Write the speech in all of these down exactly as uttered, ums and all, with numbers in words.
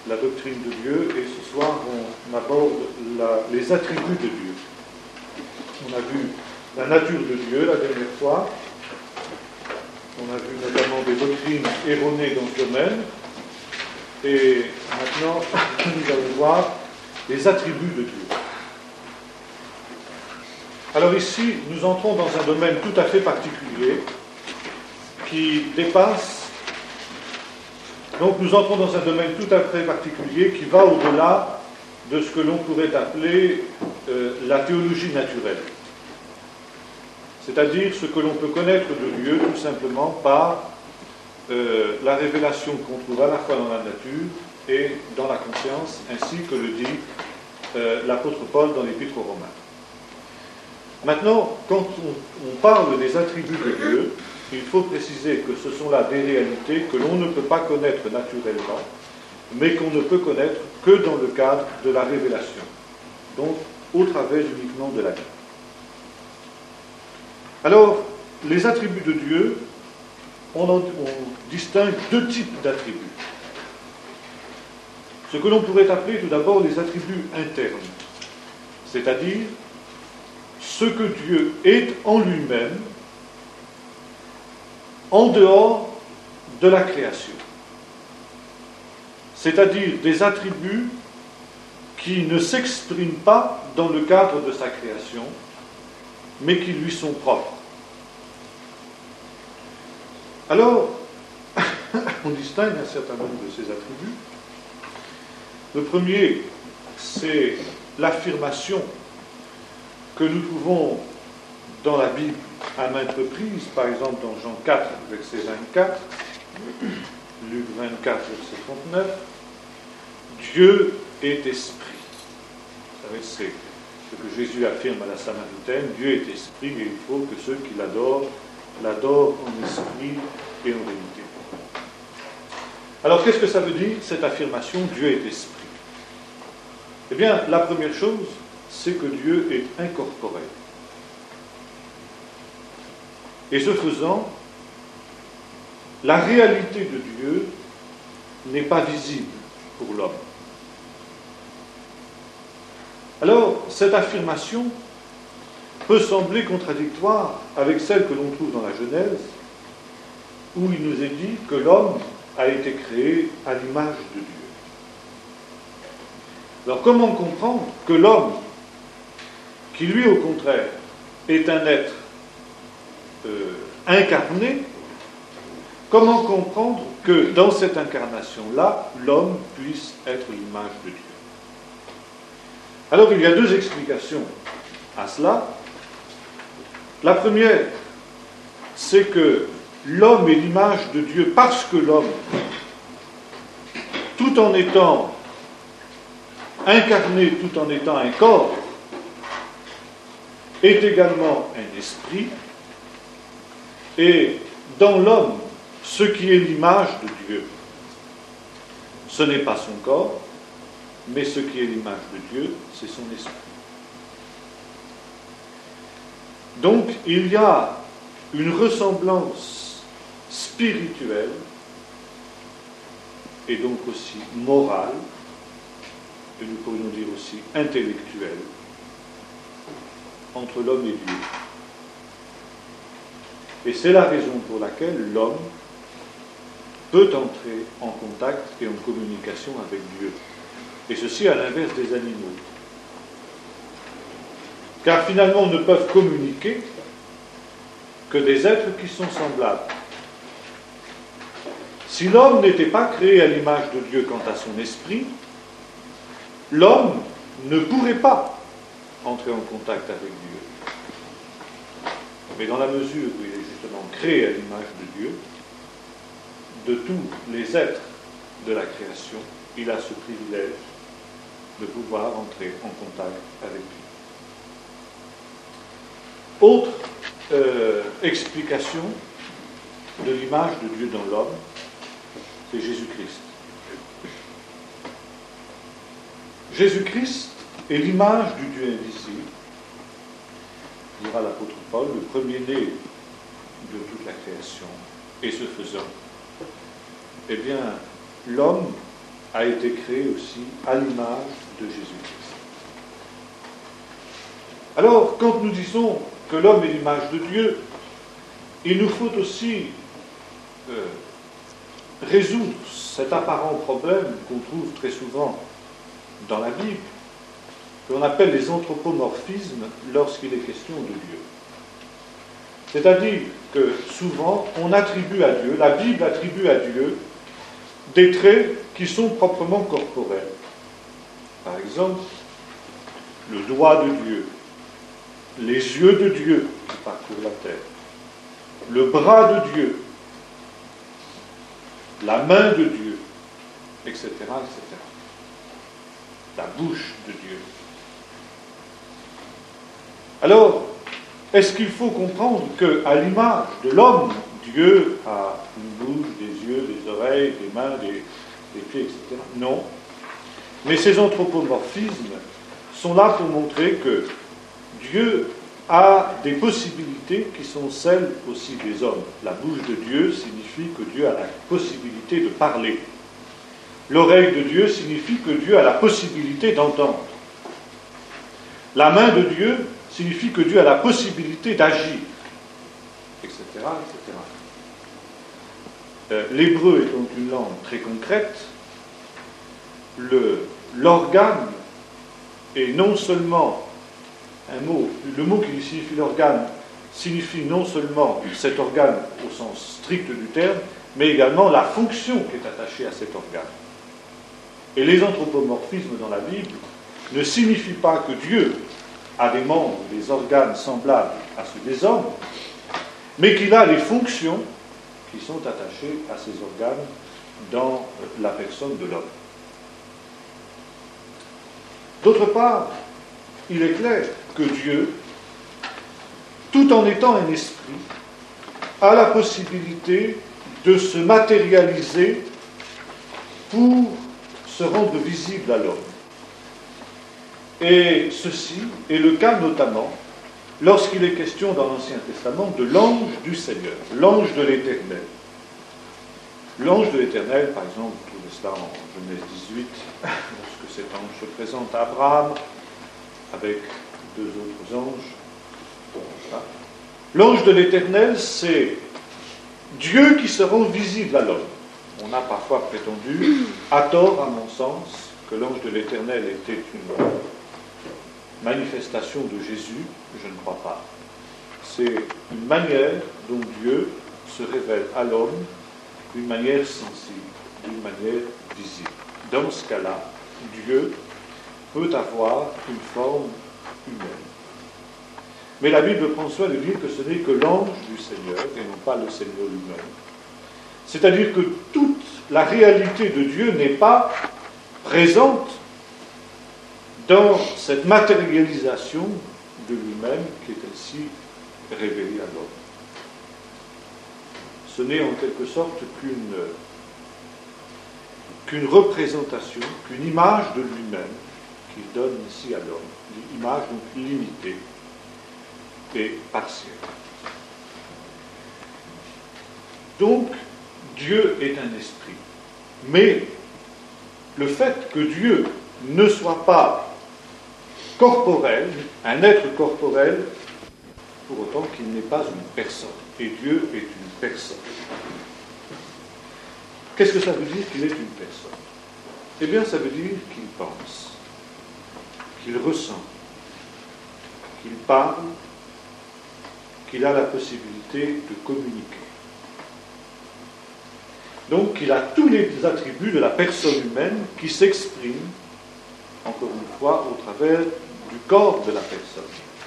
la doctrine de Dieu, et ce soir on aborde la, les attributs de Dieu. On a vu la nature de Dieu la dernière fois, on a vu notamment des doctrines erronées dans ce domaine, et maintenant nous allons voir les attributs de Dieu. Alors ici, nous entrons dans un domaine tout à fait particulier qui dépasse, donc nous entrons dans un domaine tout à fait particulier qui va au-delà de ce que l'on pourrait appeler euh, la théologie naturelle. C'est-à-dire ce que l'on peut connaître de Dieu tout simplement par euh, la révélation qu'on trouve à la fois dans la nature et dans la conscience, ainsi que le dit euh, l'apôtre Paul dans l'Épître aux Romains. Maintenant, quand on, on parle des attributs de Dieu, il faut préciser que ce sont là des réalités que l'on ne peut pas connaître naturellement, mais qu'on ne peut connaître que dans le cadre de la révélation, donc au travers uniquement de la vie. Alors, les attributs de Dieu, on, en, on distingue deux types d'attributs. Ce que l'on pourrait appeler tout d'abord les attributs internes, c'est-à-dire ce que Dieu est en lui-même, en dehors de la création. C'est-à-dire des attributs qui ne s'expriment pas dans le cadre de sa création, mais qui lui sont propres. Alors, on distingue un certain nombre de ces attributs. Le premier, c'est l'affirmation que nous trouvons dans la Bible à maintes reprises, par exemple dans Jean quatre, verset vingt-quatre, Luc vingt-quatre, verset trente-neuf, Dieu est esprit. Vous savez, c'est ce que Jésus affirme à la Samaritaine, Dieu est esprit et il faut que ceux qui l'adorent, l'adorent en esprit et en vérité. Alors qu'est-ce que ça veut dire, cette affirmation, Dieu est esprit? Eh bien, la première chose, c'est que Dieu est incorporel. Et ce faisant, la réalité de Dieu n'est pas visible pour l'homme. Alors, cette affirmation peut sembler contradictoire avec celle que l'on trouve dans la Genèse, où il nous est dit que l'homme a été créé à l'image de Dieu. Alors, comment comprendre que l'homme, qui lui, au contraire, est un être euh, incarné, comment comprendre que dans cette incarnation-là, l'homme puisse être l'image de Dieu? Alors, il y a deux explications à cela. La première, c'est que l'homme est l'image de Dieu parce que l'homme, tout en étant incarné, tout en étant un corps, est également un esprit, et dans l'homme, ce qui est l'image de Dieu, ce n'est pas son corps, mais ce qui est l'image de Dieu, c'est son esprit. Donc, il y a une ressemblance spirituelle, et donc aussi morale, et nous pourrions dire aussi intellectuelle, entre l'homme et Dieu. Et c'est la raison pour laquelle l'homme peut entrer en contact et en communication avec Dieu. Et ceci à l'inverse des animaux. Car finalement, ne peuvent communiquer que des êtres qui sont semblables. Si l'homme n'était pas créé à l'image de Dieu quant à son esprit, l'homme ne pourrait pas entrer en contact avec Dieu. Mais dans la mesure où il est justement créé à l'image de Dieu, de tous les êtres de la création, il a ce privilège de pouvoir entrer en contact avec lui. Autre euh, explication de l'image de Dieu dans l'homme, c'est Jésus-Christ. Jésus-Christ est l'image du Dieu invisible, dira l'apôtre Paul, le premier-né de toute la création. Et ce faisant, eh bien, l'homme a été créé aussi à l'image de Jésus-Christ. Alors, quand nous disons que l'homme est l'image de Dieu, il nous faut aussi euh, résoudre cet apparent problème qu'on trouve très souvent dans la Bible, qu'on appelle les anthropomorphismes lorsqu'il est question de Dieu. C'est-à-dire que souvent, on attribue à Dieu, la Bible attribue à Dieu des traits qui sont proprement corporels. Par exemple, le doigt de Dieu, les yeux de Dieu qui parcourent la terre, le bras de Dieu, la main de Dieu, et cetera, et cetera. La bouche de Dieu. Alors, est-ce qu'il faut comprendre qu'à l'image de l'homme, Dieu a une bouche, des yeux, des oreilles, des mains, des, des pieds, et cetera? Non. Mais ces anthropomorphismes sont là pour montrer que Dieu a des possibilités qui sont celles aussi des hommes. La bouche de Dieu signifie que Dieu a la possibilité de parler. L'oreille de Dieu signifie que Dieu a la possibilité d'entendre. La main de Dieu signifie que Dieu a la possibilité d'agir, et cetera, et cetera. Euh, l'hébreu étant une langue très concrète, le, l'organe est non seulement un mot, le mot qui signifie l'organe signifie non seulement cet organe au sens strict du terme, mais également la fonction qui est attachée à cet organe. Et les anthropomorphismes dans la Bible ne signifient pas que Dieu a des membres, des organes semblables à ceux des hommes, mais qu'il a les fonctions qui sont attachées à ces organes dans la personne de l'homme. D'autre part, il est clair que Dieu, tout en étant un esprit, a la possibilité de se matérialiser pour se rendre visible à l'homme. Et ceci est le cas notamment lorsqu'il est question dans l'Ancien Testament de l'ange du Seigneur, l'ange de l'Éternel. L'ange de l'Éternel, par exemple, vous trouvez cela en Genèse dix-huit, lorsque cet ange se présente à Abraham avec deux autres anges. Voilà. L'ange de l'Éternel, c'est Dieu qui se rend visible à l'homme. On a parfois prétendu, à tort à mon sens, que l'ange de l'Éternel était une manifestation de Jésus. Je ne crois pas. C'est une manière dont Dieu se révèle à l'homme d'une manière sensible, d'une manière visible. Dans ce cas-là, Dieu peut avoir une forme humaine. Mais la Bible prend soin de dire que ce n'est que l'ange du Seigneur et non pas le Seigneur lui-même. C'est-à-dire que toute la réalité de Dieu n'est pas présente dans cette matérialisation de lui-même qui est ainsi révélée à l'homme. Ce n'est en quelque sorte qu'une, qu'une représentation, qu'une image de lui-même qu'il donne ici à l'homme, une image donc limitée et partielle. Donc, Dieu est un esprit. Mais le fait que Dieu ne soit pas corporel, un être corporel, pour autant qu'il n'est pas une personne. Et Dieu est une personne. Qu'est-ce que ça veut dire qu'il est une personne? Eh bien, ça veut dire qu'il pense, qu'il ressent, qu'il parle, qu'il a la possibilité de communiquer. Donc, il a tous les attributs de la personne humaine qui s'expriment, encore une fois, au travers du corps de la personne.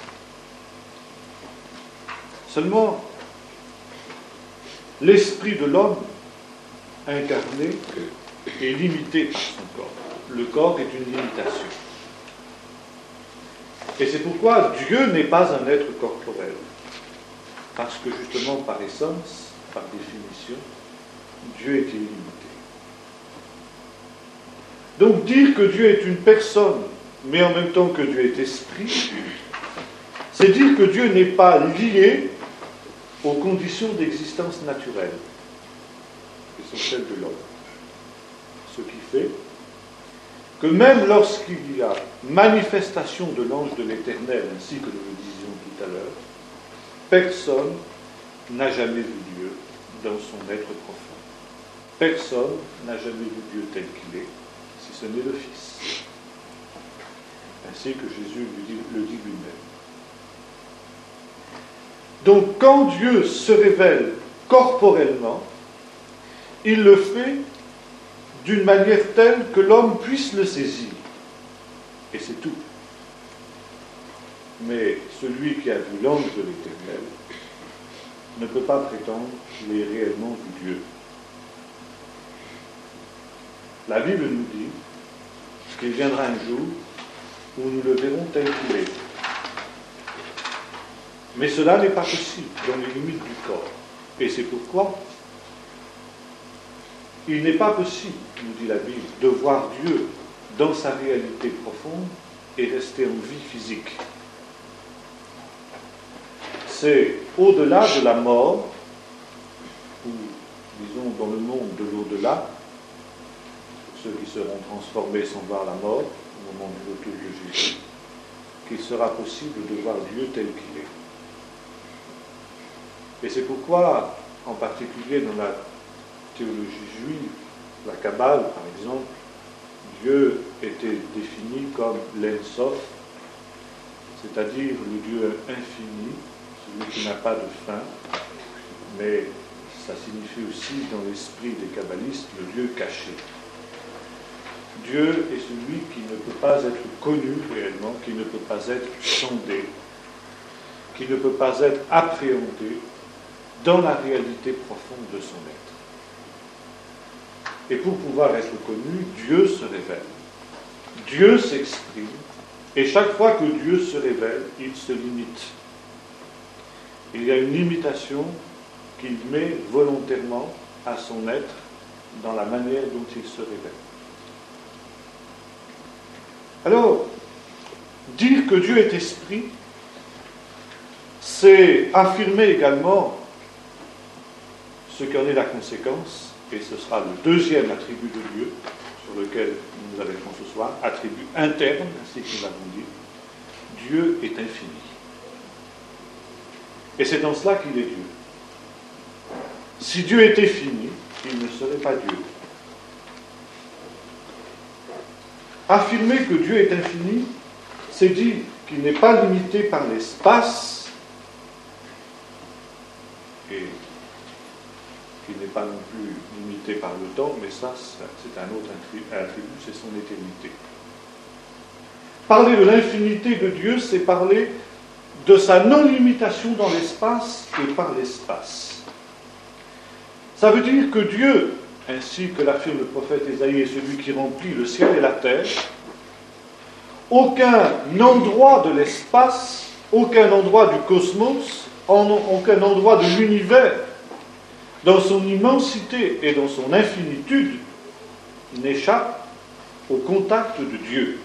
Seulement, l'esprit de l'homme incarné est limité par son corps. Le corps est une limitation. Et c'est pourquoi Dieu n'est pas un être corporel. Parce que justement, par essence, par définition, Dieu est illimité. Donc dire que Dieu est une personne, mais en même temps que Dieu est esprit, c'est dire que Dieu n'est pas lié aux conditions d'existence naturelle, qui sont celles de l'homme. Ce qui fait que même lorsqu'il y a manifestation de l'ange de l'Éternel, ainsi que nous le disions tout à l'heure, personne n'a jamais vu Dieu dans son être profond. Personne n'a jamais vu Dieu tel qu'il est, si ce n'est le Fils. Ainsi que Jésus le dit, le dit lui-même. Donc quand Dieu se révèle corporellement, il le fait d'une manière telle que l'homme puisse le saisir. Et c'est tout. Mais celui qui a vu l'ange de l'Éternel ne peut pas prétendre qu'il ait réellement vu Dieu. La Bible nous dit qu'il viendra un jour où nous le verrons tel qu'il est. Mais cela n'est pas possible dans les limites du corps. Et c'est pourquoi il n'est pas possible, nous dit la Bible, de voir Dieu dans sa réalité profonde et rester en vie physique. C'est au-delà de la mort, ou disons dans le monde de l'au-delà, ceux qui seront transformés sans voir la mort, au moment du retour de Jésus, qu'il sera possible de voir Dieu tel qu'il est. Et c'est pourquoi, en particulier dans la théologie juive, la Kabbale par exemple, Dieu était défini comme l'En-Sof, c'est-à-dire le Dieu infini, celui qui n'a pas de fin, mais ça signifie aussi dans l'esprit des kabbalistes le Dieu caché. Dieu est celui qui ne peut pas être connu réellement, qui ne peut pas être sondé, qui ne peut pas être appréhendé dans la réalité profonde de son être. Et pour pouvoir être connu, Dieu se révèle. Dieu s'exprime, et chaque fois que Dieu se révèle, il se limite. Il y a une limitation qu'il met volontairement à son être dans la manière dont il se révèle. Alors, dire que Dieu est esprit, c'est affirmer également ce qui en est la conséquence, et ce sera le deuxième attribut de Dieu, sur lequel nous nous arrêterons ce soir, attribut interne, ainsi que nous l'avons dit. Dieu est infini. Et c'est dans cela qu'il est Dieu. Si Dieu était fini, il ne serait pas Dieu. Affirmer que Dieu est infini, c'est dire qu'il n'est pas limité par l'espace et qu'il n'est pas non plus limité par le temps, mais ça, c'est un autre attribut, c'est son éternité. Parler de l'infinité de Dieu, c'est parler de sa non-limitation dans l'espace et par l'espace. Ça veut dire que Dieu, ainsi que l'affirme le prophète Ésaïe, est celui qui remplit le ciel et la terre, aucun endroit de l'espace, aucun endroit du cosmos, aucun endroit de l'univers, dans son immensité et dans son infinitude, n'échappe au contact de Dieu.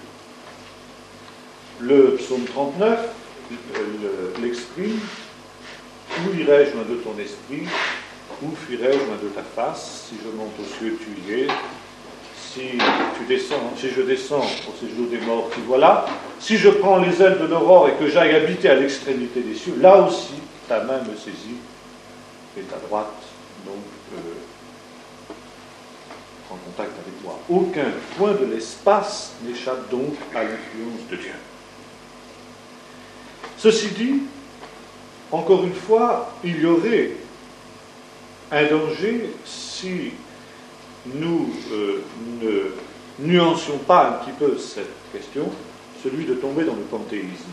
Le psaume trente-neuf l'exprime: où irai-je loin de ton esprit? Où fuirai-je loin de ta face? Si je monte aux cieux, tu y es. Si, tu descends, si je descends au séjour des morts, tu voilà. Si je prends les ailes de l'aurore et que j'aille habiter à l'extrémité des cieux, là aussi, ta main me saisit et ta droite, donc, euh, en contact avec moi. Aucun point de l'espace n'échappe donc à l'influence de Dieu. Ceci dit, encore une fois, il y aurait un danger si nous euh, ne nuancions pas un petit peu cette question, celui de tomber dans le panthéisme.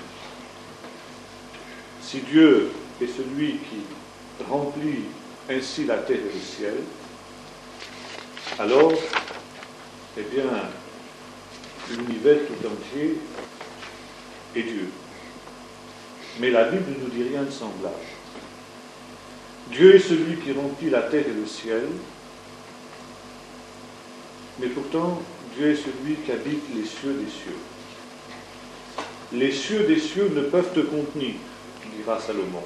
Si Dieu est celui qui remplit ainsi la terre et le ciel, alors, eh bien, l'univers tout entier est Dieu. Mais la Bible ne nous dit rien de semblable. Dieu est celui qui remplit la terre et le ciel, mais pourtant, Dieu est celui qui habite les cieux des cieux. Les cieux des cieux ne peuvent te contenir, dira Salomon.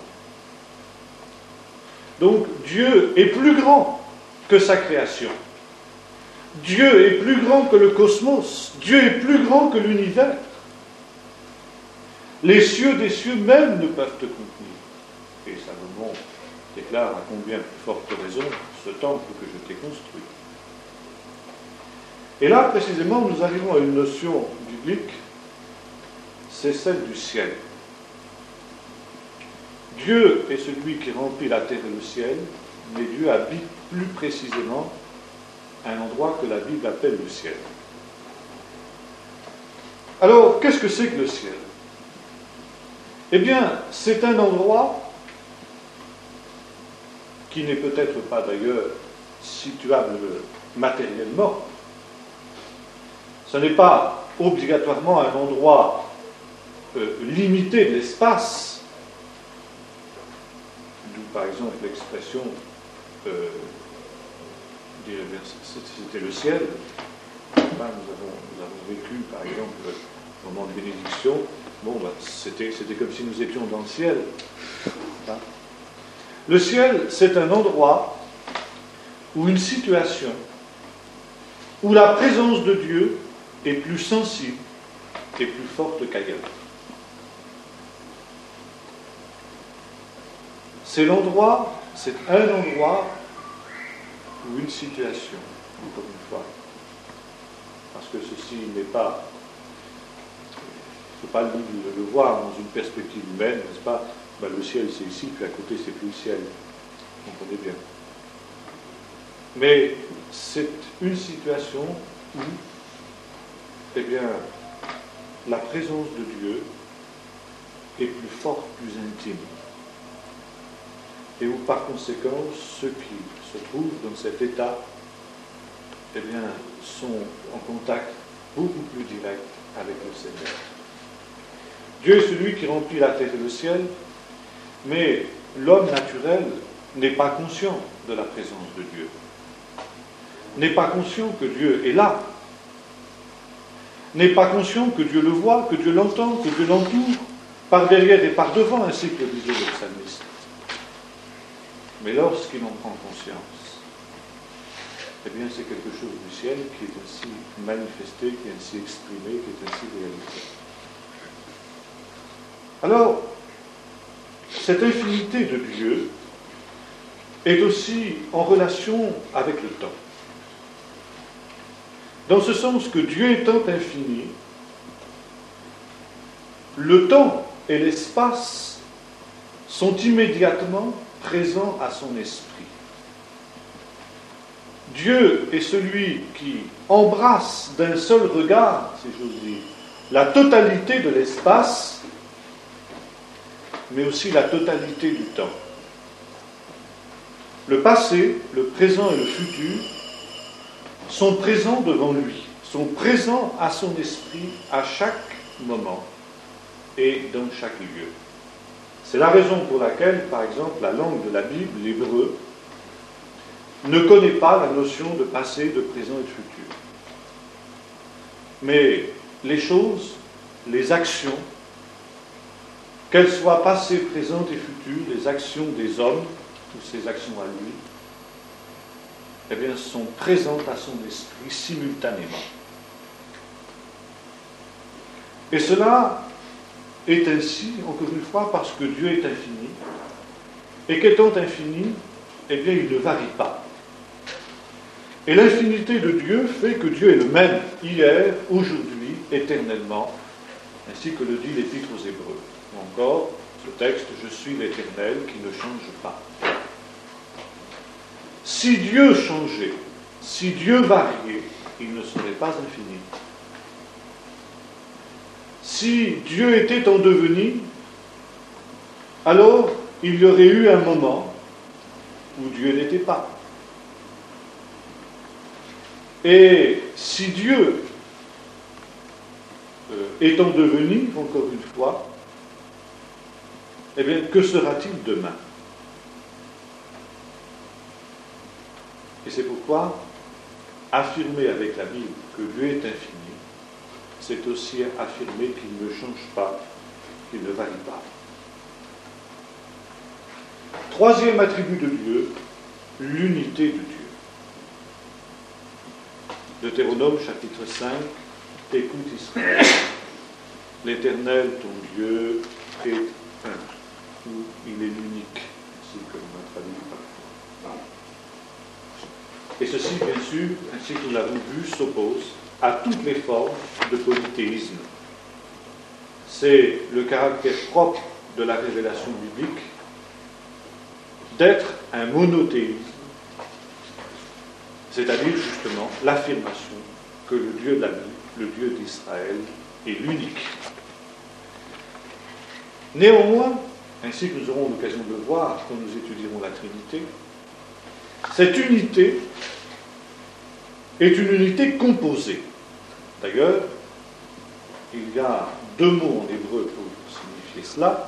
Donc, Dieu est plus grand que sa création. Dieu est plus grand que le cosmos. Dieu est plus grand que l'univers. Les cieux des cieux même ne peuvent te contenir. Et Salomon déclare à combien plus forte raison ce temple que je t'ai construit. Et là, précisément, nous arrivons à une notion biblique, c'est celle du ciel. Dieu est celui qui remplit la terre et le ciel, mais Dieu habite plus précisément un endroit que la Bible appelle le ciel. Alors, qu'est-ce que c'est que le ciel? Eh bien, c'est un endroit qui n'est peut-être pas d'ailleurs situable matériellement. Ce n'est pas obligatoirement un endroit euh, limité de l'espace, d'où par exemple l'expression euh, c'était le ciel. Enfin, nous, avons, nous avons vécu par exemple le moment de bénédiction. Bon, ben, c'était, c'était comme si nous étions dans le ciel. Hein? Le ciel, c'est un endroit ou une situation où la présence de Dieu est plus sensible et plus forte qu'ailleurs. C'est l'endroit, c'est un endroit ou une situation, encore une fois. Parce que ceci n'est pas, il ne faut pas le, le, le voir dans une perspective humaine, n'est-ce pas? Ben, le ciel c'est ici, puis à côté c'est plus le ciel. On connaît bien. Mais c'est une situation où, eh bien, la présence de Dieu est plus forte, plus intime. Et où, par conséquent, ceux qui se trouvent dans cet état, eh bien, sont en contact beaucoup plus direct avec le Seigneur. Dieu est celui qui remplit la terre et le ciel, mais l'homme naturel n'est pas conscient de la présence de Dieu, n'est pas conscient que Dieu est là, n'est pas conscient que Dieu le voit, que Dieu l'entend, que Dieu l'entoure, par derrière et par devant, ainsi que le disait le psalmiste. Mais lorsqu'il en prend conscience, eh bien c'est quelque chose du ciel qui est ainsi manifesté, qui est ainsi exprimé, qui est ainsi réalisé. Alors, cette infinité de Dieu est aussi en relation avec le temps. Dans ce sens que Dieu étant infini, le temps et l'espace sont immédiatement présents à son esprit. Dieu est celui qui embrasse d'un seul regard, si j'ose dire, la totalité de l'espace, mais aussi la totalité du temps. Le passé, le présent et le futur sont présents devant lui, sont présents à son esprit à chaque moment et dans chaque lieu. C'est la raison pour laquelle, par exemple, la langue de la Bible, l'hébreu, ne connaît pas la notion de passé, de présent et de futur. Mais les choses, les actions, qu'elles soient passées, présentes et futures, les actions des hommes, ou ses actions à lui, eh bien, sont présentes à son esprit simultanément. Et cela est ainsi, encore une fois, parce que Dieu est infini, et qu'étant infini, eh bien, il ne varie pas. Et l'infinité de Dieu fait que Dieu est le même hier, aujourd'hui, éternellement, ainsi que le dit l'Épître aux Hébreux. Ou encore, ce texte, « Je suis l'Éternel qui ne change pas ». Si Dieu changeait, si Dieu variait, il ne serait pas infini. Si Dieu était en devenir, alors il y aurait eu un moment où Dieu n'était pas. Et si Dieu euh, est en devenir, encore une fois, eh bien, que sera-t-il demain? Et c'est pourquoi affirmer avec la Bible que Dieu est infini, c'est aussi affirmer qu'il ne change pas, qu'il ne varie pas. Troisième attribut de Dieu, l'unité de Dieu. Deutéronome chapitre cinq, écoute Israël, l'Éternel ton Dieu est un, ou il est l'unique, ainsi que l'on a traduit parfois. Et ceci, bien sûr, ainsi que nous l'avons vu, s'oppose à toutes les formes de polythéisme. C'est le caractère propre de la révélation biblique d'être un monothéisme, c'est-à-dire justement l'affirmation que le Dieu de la Bible, le Dieu d'Israël, est l'unique. Néanmoins, ainsi que nous aurons l'occasion de le voir quand nous étudierons la Trinité, cette unité est une unité composée. D'ailleurs, il y a deux mots en hébreu pour signifier cela.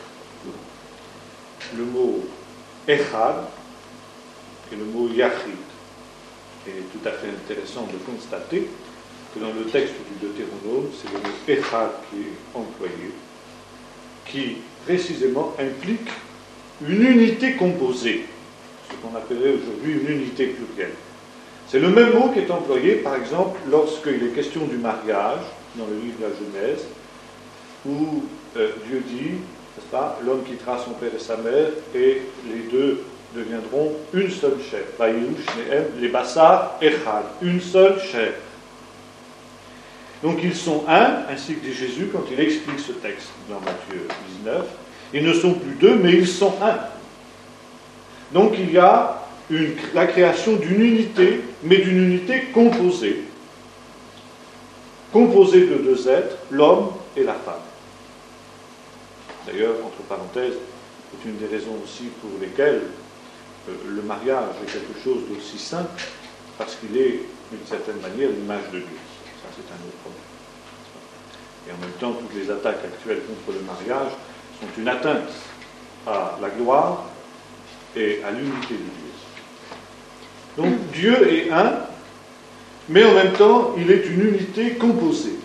Le mot echad et le mot yachid. Il est tout à fait intéressant de constater que dans le texte du Deutéronome, c'est le mot echad qui est employé, qui précisément implique une unité composée, ce qu'on appellerait aujourd'hui une unité plurielle. C'est le même mot qui est employé, par exemple, lorsqu'il est question du mariage, dans le livre de la Genèse, où euh, Dieu dit, n'est-ce pas, l'homme quittera son père et sa mère, et les deux deviendront une seule chair. Les bassar echad, une seule chair. Donc ils sont un, ainsi que dit Jésus quand il explique ce texte dans Matthieu dix-neuf. Ils ne sont plus deux, mais ils sont un. Donc il y a une, la création d'une unité, mais d'une unité composée. Composée de deux êtres, l'homme et la femme. D'ailleurs, entre parenthèses, c'est une des raisons aussi pour lesquelles euh, le mariage est quelque chose d'aussi saint, parce qu'il est, d'une certaine manière, l'image de Dieu. Ça, c'est un autre problème. Et en même temps, toutes les attaques actuelles contre le mariage sont une atteinte à la gloire et à l'unité de Dieu. Donc, Dieu est un, mais en même temps, il est une unité composée.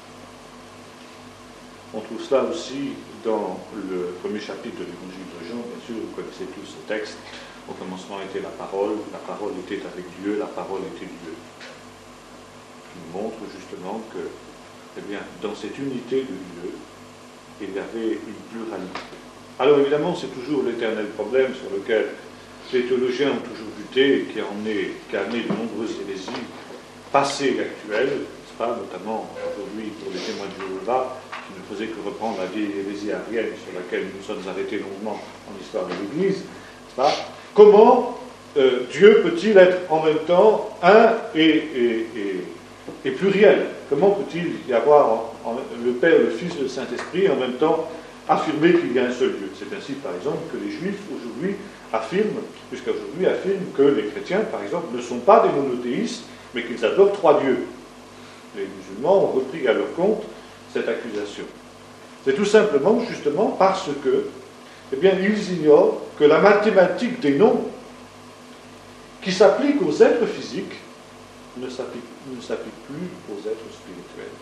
On trouve cela aussi dans le premier chapitre de l'Évangile de Jean. Bien sûr, vous connaissez tous ce texte. Au commencement était la parole, la parole était avec Dieu, la parole était Dieu. Qui nous montre justement que, eh bien, dans cette unité de Dieu, il y avait une pluralité. Alors évidemment, c'est toujours l'éternel problème sur lequel les théologiens ont toujours buté, et qui a amené, qui a amené de nombreuses hérésies passées et actuelles, n'est-ce pas, notamment aujourd'hui pour les témoins de Jéhovah, qui ne faisait que reprendre la vieille hérésie arienne sur laquelle nous nous sommes arrêtés longuement en histoire de l'Église, n'est-ce pas? Comment euh, Dieu peut-il être en même temps un et, et, et, et pluriel? Comment peut-il y avoir en, en, le Père, le Fils et le Saint-Esprit en même temps affirmer qu'il y a un seul Dieu? C'est ainsi, par exemple, que les Juifs aujourd'hui affirment, jusqu'à aujourd'hui, affirment que les chrétiens, par exemple, ne sont pas des monothéistes, mais qu'ils adorent trois dieux. Les musulmans ont repris à leur compte cette accusation. C'est tout simplement, justement, parce que, eh bien, ils ignorent que la mathématique des nombres, qui s'applique aux êtres physiques, ne s'applique, ne s'applique plus aux êtres spirituels.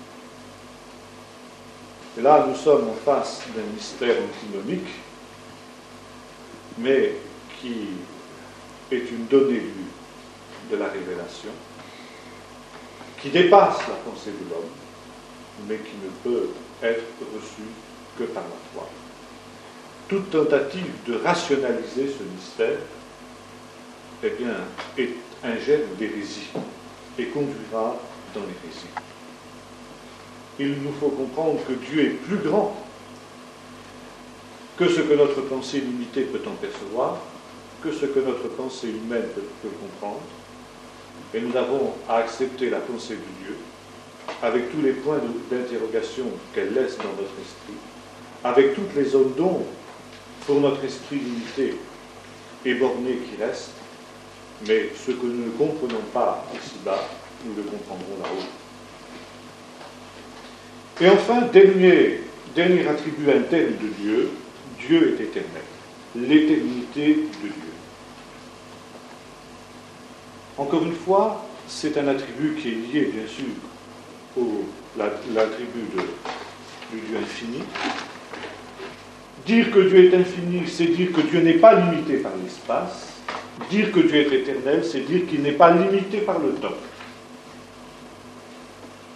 Et là, nous sommes en face d'un mystère antinomique, mais qui est une donnée de la révélation, qui dépasse la pensée de l'homme, mais qui ne peut être reçue que par la foi. Toute tentative de rationaliser ce mystère, eh bien, est un germe d'hérésie et conduira dans l'hérésie. Il nous faut comprendre que Dieu est plus grand que ce que notre pensée limitée peut en percevoir, que ce que notre pensée humaine peut, peut comprendre, et nous avons à accepter la pensée de Dieu, avec tous les points d'interrogation qu'elle laisse dans notre esprit, avec toutes les zones d'ombre pour notre esprit limité et borné qui reste, mais ce que nous ne comprenons pas ici-bas, nous le comprendrons là-haut. Et enfin, dernier, dernier attribut interne de Dieu, Dieu est éternel, l'éternité de Dieu. Encore une fois, c'est un attribut qui est lié, bien sûr, au, l'attribut de, du Dieu infini. Dire que Dieu est infini, c'est dire que Dieu n'est pas limité par l'espace. Dire que Dieu est éternel, c'est dire qu'il n'est pas limité par le temps.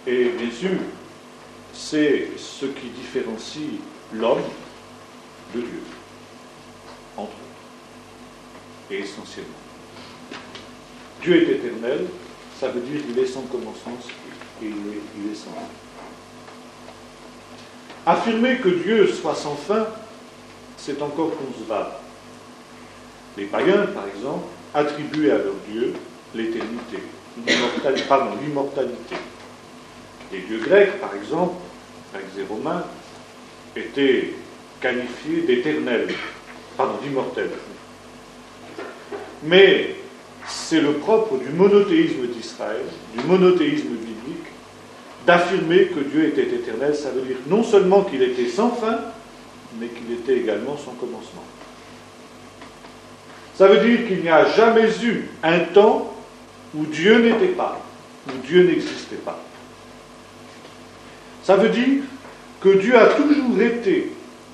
Et bien sûr, c'est ce qui différencie l'homme de Dieu, entre autres, et essentiellement. Dieu est éternel, ça veut dire qu'il est sans commencement et il est, il est sans fin. Affirmer que Dieu soit sans fin, c'est encore concevable. Les païens, par exemple, attribuaient à leur Dieu l'éternité, l'immortalité, pardon, l'immortalité. Les dieux grecs, par exemple, grecs et romains, étaient qualifiés d'éternels, pardon, d'immortels. Mais c'est le propre du monothéisme d'Israël, du monothéisme biblique, d'affirmer que Dieu était éternel. Ça veut dire non seulement qu'il était sans fin, mais qu'il était également sans commencement. Ça veut dire qu'il n'y a jamais eu un temps où Dieu n'était pas, où Dieu n'existait pas. Ça veut dire que Dieu a toujours été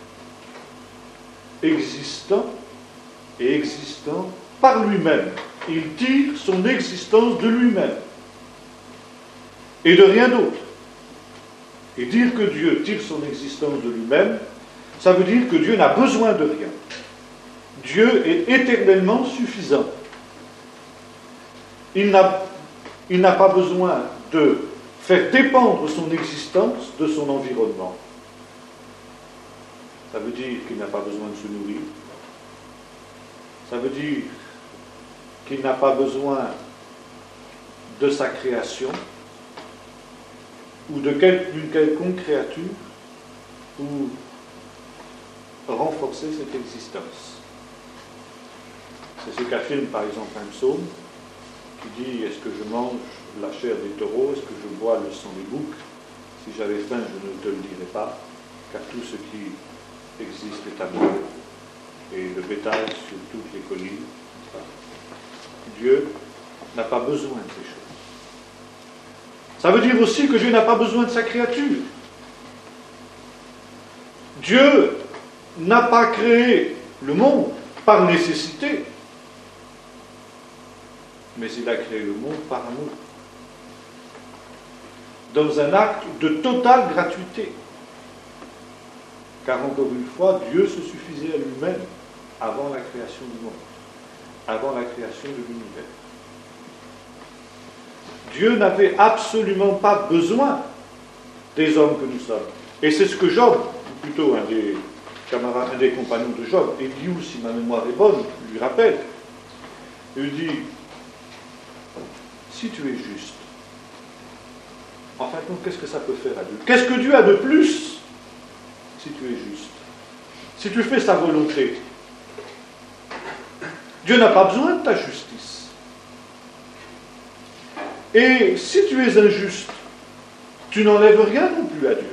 existant et existant par lui-même. Il tire son existence de lui-même et de rien d'autre. Et dire que Dieu tire son existence de lui-même, ça veut dire que Dieu n'a besoin de rien. Dieu est éternellement suffisant. Il n'a, il n'a pas besoin de faire dépendre son existence de son environnement. Ça veut dire qu'il n'a pas besoin de se nourrir. Ça veut dire qu'il n'a pas besoin de sa création ou de quel, d'une quelconque créature pour renforcer cette existence. C'est ce qu'affirme par exemple un psaume qui dit « Est-ce que je mange la chair des taureaux? Est-ce que je bois le sang des boucs? Si j'avais faim, je ne te le dirais pas, car tout ce qui existe est à moi, et le bétail sur toutes les collines. » Dieu n'a pas besoin de ces choses. Ça veut dire aussi que Dieu n'a pas besoin de sa créature. Dieu n'a pas créé le monde par nécessité, mais il a créé le monde par amour, dans un acte de totale gratuité. Car encore une fois, Dieu se suffisait à lui-même avant la création du monde, avant la création de l'univers. Dieu n'avait absolument pas besoin des hommes que nous sommes. Et c'est ce que Job, ou plutôt un des camarades, un des compagnons de Job, Eliou, si ma mémoire est bonne, lui rappelle. Il dit, si tu es juste, en fin de compte, qu'est-ce que ça peut faire à Dieu? Qu'est-ce que Dieu a de plus si tu es juste? Si tu fais sa volonté, Dieu n'a pas besoin de ta justice. Et si tu es injuste, tu n'enlèves rien non plus à Dieu.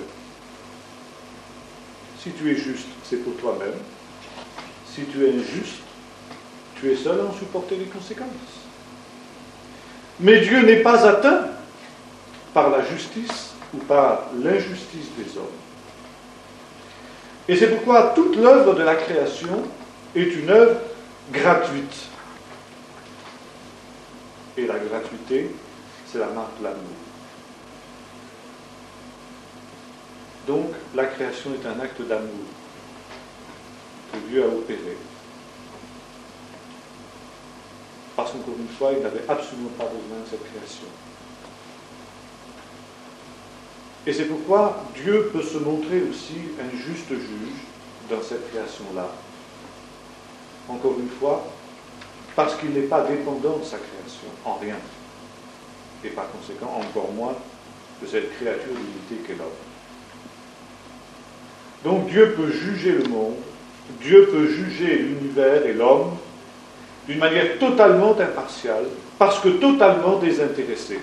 Si tu es juste, c'est pour toi-même. Si tu es injuste, tu es seul à en supporter les conséquences. Mais Dieu n'est pas atteint par la justice ou par l'injustice des hommes. Et c'est pourquoi toute l'œuvre de la création est une œuvre gratuite. Et la gratuité, c'est la marque de l'amour. Donc, la création est un acte d'amour que Dieu a opéré. Parce qu'encore une fois, il n'avait absolument pas besoin de cette création. Et c'est pourquoi Dieu peut se montrer aussi un juste juge dans cette création-là. Encore une fois, parce qu'il n'est pas dépendant de sa création, en rien. Et par conséquent, encore moins de cette créature limitée qu'est l'homme. Donc Dieu peut juger le monde, Dieu peut juger l'univers et l'homme d'une manière totalement impartiale, parce que totalement désintéressée.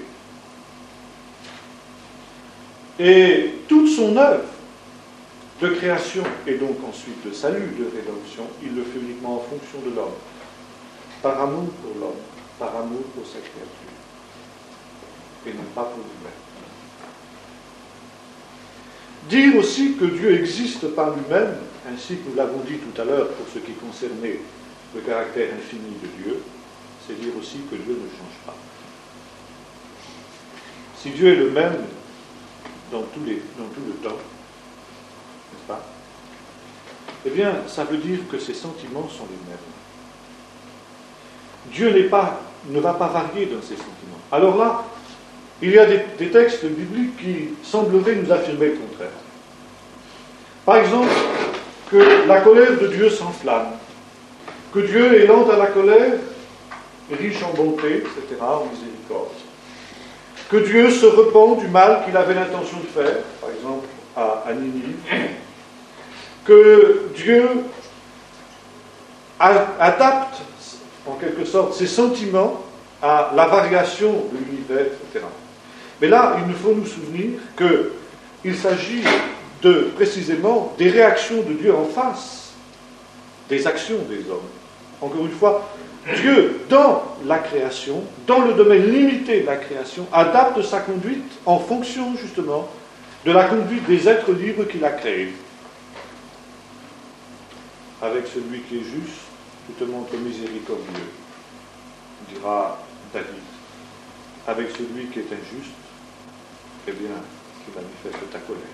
Et toute son œuvre de création et donc ensuite de salut, de rédemption, il le fait uniquement en fonction de l'homme, par amour pour l'homme, par amour pour sa créature, et non pas pour lui-même. Dire aussi que Dieu existe par lui-même, ainsi que nous l'avons dit tout à l'heure pour ce qui concernait le caractère infini de Dieu, c'est dire aussi que Dieu ne change pas. Si Dieu est le même dans, tous les, dans tout le temps, n'est-ce pas? Eh bien, ça veut dire que ses sentiments sont les mêmes. Dieu n'est pas, ne va pas varier dans ses sentiments. Alors là, il y a des, des textes bibliques qui sembleraient nous affirmer le contraire. Par exemple, que la colère de Dieu s'enflamme, que Dieu est lent à la colère, riche en bonté, et cetera, en miséricorde. Que Dieu se repent du mal qu'il avait l'intention de faire, par exemple à, à Ninive. Que Dieu a, adapte, en quelque sorte, ses sentiments à la variation de l'univers, et cetera. Mais là, il nous faut nous souvenir qu'il s'agit de, précisément, des réactions de Dieu en face des actions des hommes. Encore une fois, Dieu, dans la création, dans le domaine limité de la création, adapte sa conduite en fonction, justement, de la conduite des êtres libres qu'il a créés. Avec celui qui est juste, tu te montres miséricordieux, dira David. Avec celui qui est injuste, eh bien, tu manifestes ta colère.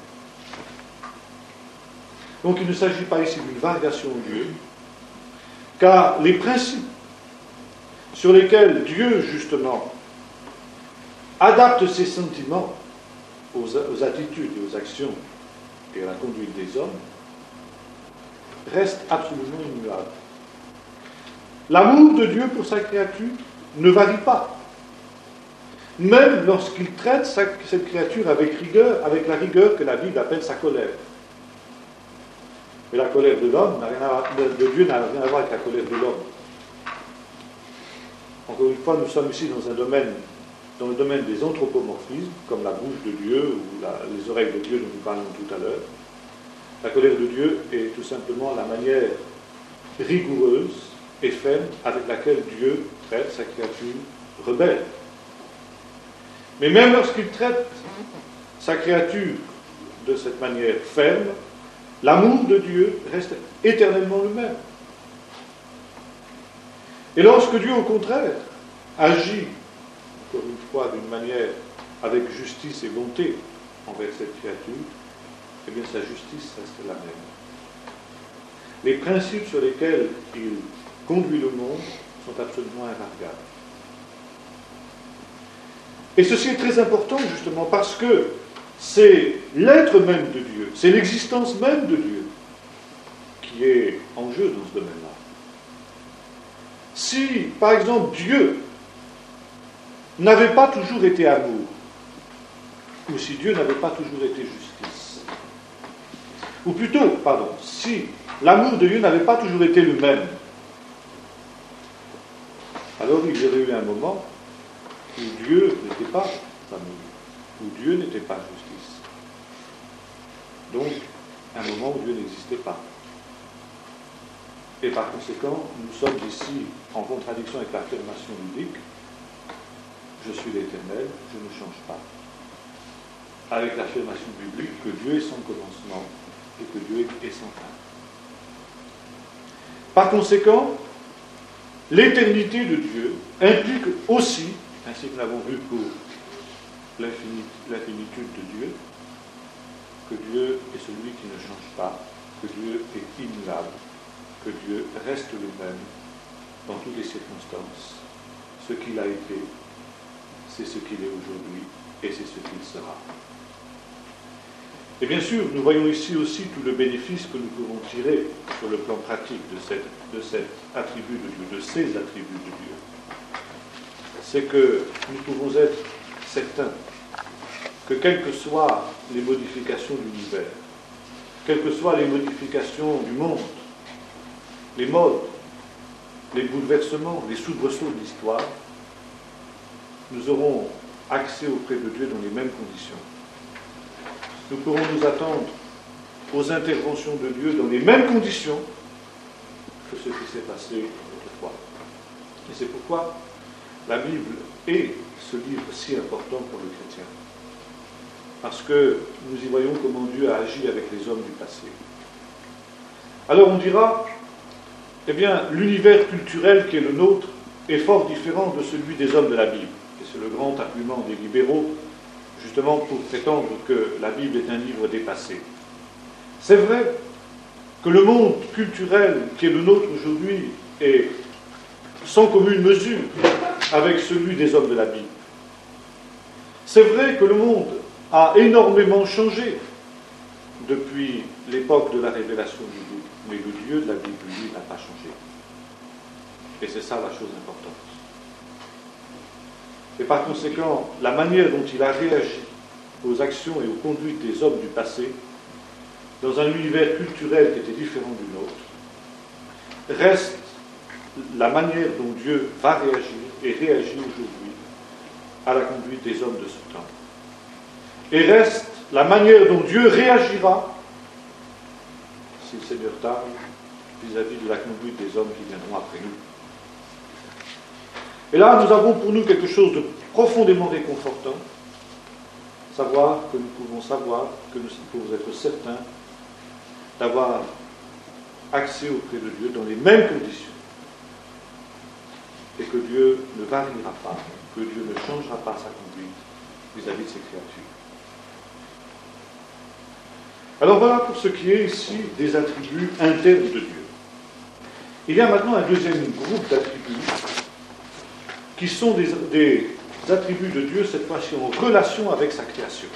Donc il ne s'agit pas ici d'une variation de Dieu, car les principes sur lesquels Dieu, justement, adapte ses sentiments aux, aux attitudes et aux actions et à la conduite des hommes, restent absolument immuables. L'amour de Dieu pour sa créature ne varie pas. Même lorsqu'il traite sa, cette créature avec rigueur, avec la rigueur que la Bible appelle sa colère. Mais la colère de l'homme n'a rien à, de Dieu n'a rien à voir avec la colère de l'homme. Encore une fois, nous sommes ici dans un domaine, dans le domaine des anthropomorphismes, comme la bouche de Dieu ou la, les oreilles de Dieu dont nous parlions tout à l'heure. La colère de Dieu est tout simplement la manière rigoureuse et ferme avec laquelle Dieu traite sa créature rebelle. Mais même lorsqu'il traite sa créature de cette manière ferme, l'amour de Dieu reste éternellement le même. Et lorsque Dieu, au contraire, agit, encore une fois, d'une manière avec justice et bonté envers cette créature, eh bien sa justice reste la même. Les principes sur lesquels il conduit le monde sont absolument invariables. Et ceci est très important justement parce que c'est l'être même de Dieu, c'est l'existence même de Dieu qui est en jeu dans ce domaine-là. Si, par exemple, Dieu n'avait pas toujours été amour, ou si Dieu n'avait pas toujours été justice, ou plutôt, pardon, si l'amour de Dieu n'avait pas toujours été le même, alors il y aurait eu un moment où Dieu n'était pas amour, où Dieu n'était pas justice. Donc, un moment où Dieu n'existait pas. Et par conséquent, nous sommes ici en contradiction avec l'affirmation biblique « Je suis l'Éternel, je ne change pas ». Avec l'affirmation biblique que Dieu est sans commencement et que Dieu est sans fin. Par conséquent, l'éternité de Dieu implique aussi, ainsi que nous l'avons vu pour l'infinitude de Dieu, que Dieu est celui qui ne change pas, que Dieu est immuable, que Dieu reste le même dans toutes les circonstances. Ce qu'il a été, c'est ce qu'il est aujourd'hui et c'est ce qu'il sera. Et bien sûr, nous voyons ici aussi tout le bénéfice que nous pouvons tirer sur le plan pratique de, cette, de cet attribut de Dieu, de ces attributs de Dieu. C'est que nous pouvons être certains que quelles que soient les modifications de l'univers, quelles que soient les modifications du monde, les modes, les bouleversements, les soubresauts de l'histoire, nous aurons accès auprès de Dieu dans les mêmes conditions. Nous pourrons nous attendre aux interventions de Dieu dans les mêmes conditions que ce qui s'est passé autrefois. Et c'est pourquoi la Bible est ce livre si important pour le chrétien. Parce que nous y voyons comment Dieu a agi avec les hommes du passé. Alors on dira, eh bien, l'univers culturel qui est le nôtre est fort différent de celui des hommes de la Bible. Et c'est le grand argument des libéraux, justement pour prétendre que la Bible est un livre dépassé. C'est vrai que le monde culturel qui est le nôtre aujourd'hui est sans commune mesure avec celui des hommes de la Bible. C'est vrai que le monde a énormément changé depuis l'époque de la révélation du Dieu, mais le Dieu de la Bible, lui, n'a pas changé. Et c'est ça la chose importante. Et par conséquent, la manière dont il a réagi aux actions et aux conduites des hommes du passé, dans un univers culturel qui était différent du nôtre, reste la manière dont Dieu va réagir et réagit aujourd'hui à la conduite des hommes de ce temps. Et reste la manière dont Dieu réagira, si le Seigneur tarde, vis-à-vis de la conduite des hommes qui viendront après nous. Et là, nous avons pour nous quelque chose de profondément réconfortant, savoir que nous pouvons savoir, que nous pouvons être certains d'avoir accès auprès de Dieu dans les mêmes conditions. Et que Dieu ne variera pas, que Dieu ne changera pas sa conduite vis-à-vis de ses créatures. Alors voilà pour ce qui est ici des attributs internes de Dieu. Il y a maintenant un deuxième groupe d'attributs qui sont des, des attributs de Dieu, cette fois-ci en relation avec sa création.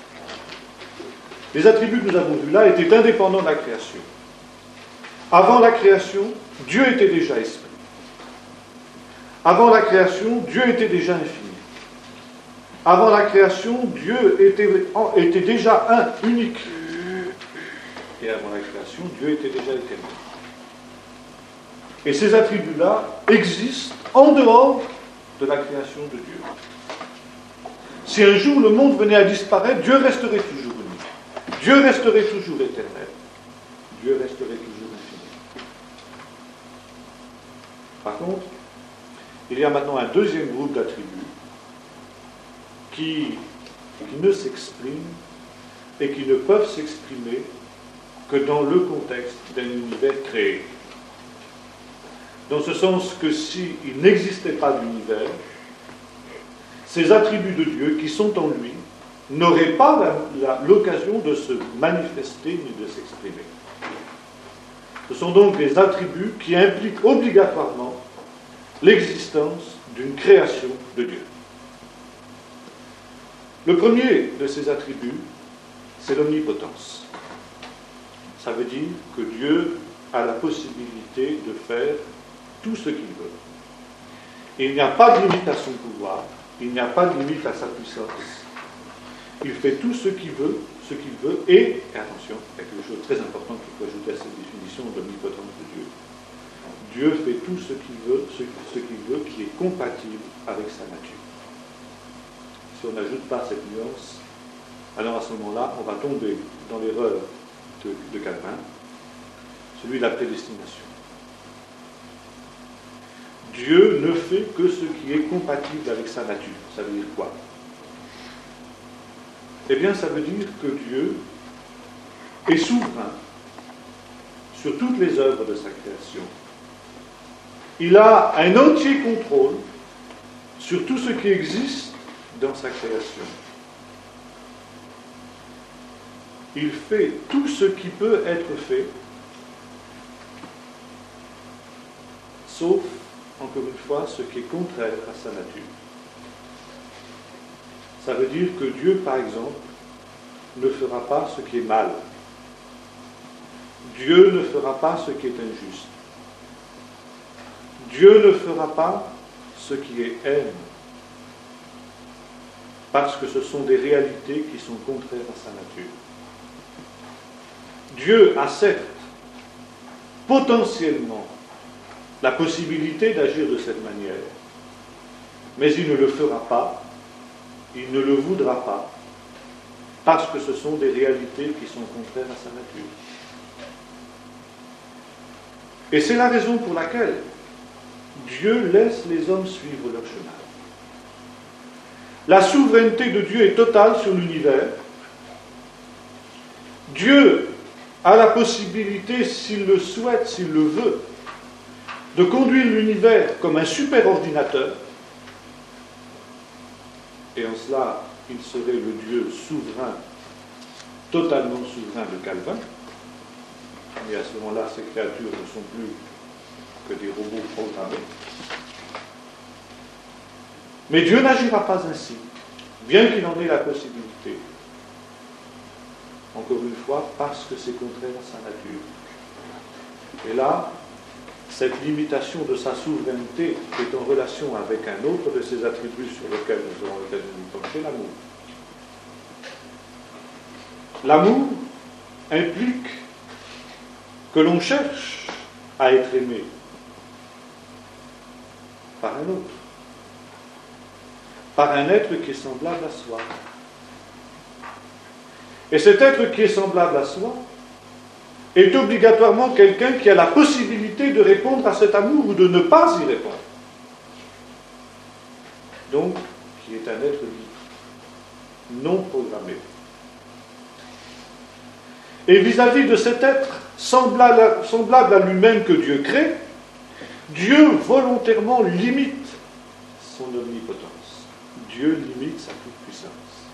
Les attributs que nous avons vus là étaient indépendants de la création. Avant la création, Dieu était déjà esprit. Avant la création, Dieu était déjà infini. Avant la création, Dieu était, était déjà un, unique. Et avant la création, Dieu était déjà éternel. Et ces attributs-là existent en dehors de la création de Dieu. Si un jour le monde venait à disparaître, Dieu resterait toujours unique. Dieu resterait toujours éternel. Dieu resterait toujours infini. Par contre, il y a maintenant un deuxième groupe d'attributs qui, qui ne s'expriment et qui ne peuvent s'exprimer que dans le contexte d'un univers créé. Dans ce sens que s'il n'existait pas d'univers, ces attributs de Dieu qui sont en lui n'auraient pas la, la, l'occasion de se manifester ni de s'exprimer. Ce sont donc des attributs qui impliquent obligatoirement l'existence d'une création de Dieu. Le premier de ces attributs, c'est l'omnipotence. Ça veut dire que Dieu a la possibilité de faire tout ce qu'il veut. Il n'y a pas de limite à son pouvoir, il n'y a pas de limite à sa puissance. Il fait tout ce qu'il veut, ce qu'il veut, et, et attention, il y a quelque chose de très important qu'il faut ajouter à cette définition d'omnipotence de Dieu. Dieu fait tout ce qu'il veut, ce, ce qu'il veut, qui est compatible avec sa nature. Si on n'ajoute pas cette nuance, alors à ce moment-là, on va tomber dans l'erreur de, de Calvin, celui de la prédestination. Dieu ne fait que ce qui est compatible avec sa nature. Ça veut dire quoi? Eh bien, ça veut dire que Dieu est souverain sur toutes les œuvres de sa création. Il a un entier contrôle sur tout ce qui existe dans sa création. Il fait tout ce qui peut être fait, sauf, encore une fois, ce qui est contraire à sa nature. Ça veut dire que Dieu, par exemple, ne fera pas ce qui est mal. Dieu ne fera pas ce qui est injuste. Dieu ne fera pas ce qui est haine, parce que ce sont des réalités qui sont contraires à sa nature. Dieu a certes potentiellement la possibilité d'agir de cette manière, mais il ne le fera pas, il ne le voudra pas, parce que ce sont des réalités qui sont contraires à sa nature. Et c'est la raison pour laquelle Dieu laisse les hommes suivre leur chemin. La souveraineté de Dieu est totale sur l'univers. Dieu a la possibilité, s'il le souhaite, s'il le veut, de conduire l'univers comme un super ordinateur. Et en cela, il serait le Dieu souverain, totalement souverain de Calvin. Et à ce moment-là, ces créatures ne sont plus que des robots programmés. Mais Dieu n'agira pas ainsi, bien qu'il en ait la possibilité. Encore une fois, parce que c'est contraire à sa nature. Et là, cette limitation de sa souveraineté est en relation avec un autre de ses attributs sur lequel nous aurons l'occasion de nous pencher, l'amour. L'amour implique que l'on cherche à être aimé par un autre, par un être qui est semblable à soi. Et cet être qui est semblable à soi est obligatoirement quelqu'un qui a la possibilité de répondre à cet amour ou de ne pas y répondre. Donc, qui est un être libre, non programmé. Et vis-à-vis de cet être semblable, semblable à lui-même que Dieu crée, Dieu volontairement limite son omnipotence. Dieu limite sa toute-puissance.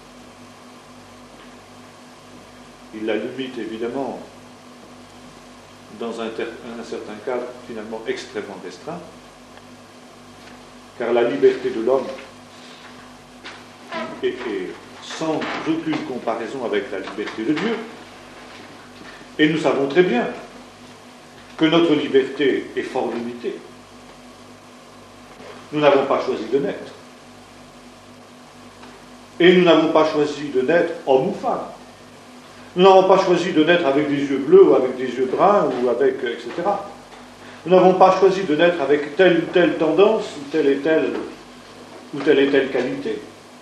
Il la limite évidemment dans un, ter- un certain cadre finalement extrêmement restreint, car la liberté de l'homme est, est sans aucune comparaison avec la liberté de Dieu. Et nous savons très bien que notre liberté est fort limitée. Nous n'avons pas choisi de naître. Et nous n'avons pas choisi de naître homme ou femme. Nous n'avons pas choisi de naître avec des yeux bleus ou avec des yeux bruns ou avec, et cetera. Nous n'avons pas choisi de naître avec telle ou telle tendance ou telle et telle ou telle et telle qualité.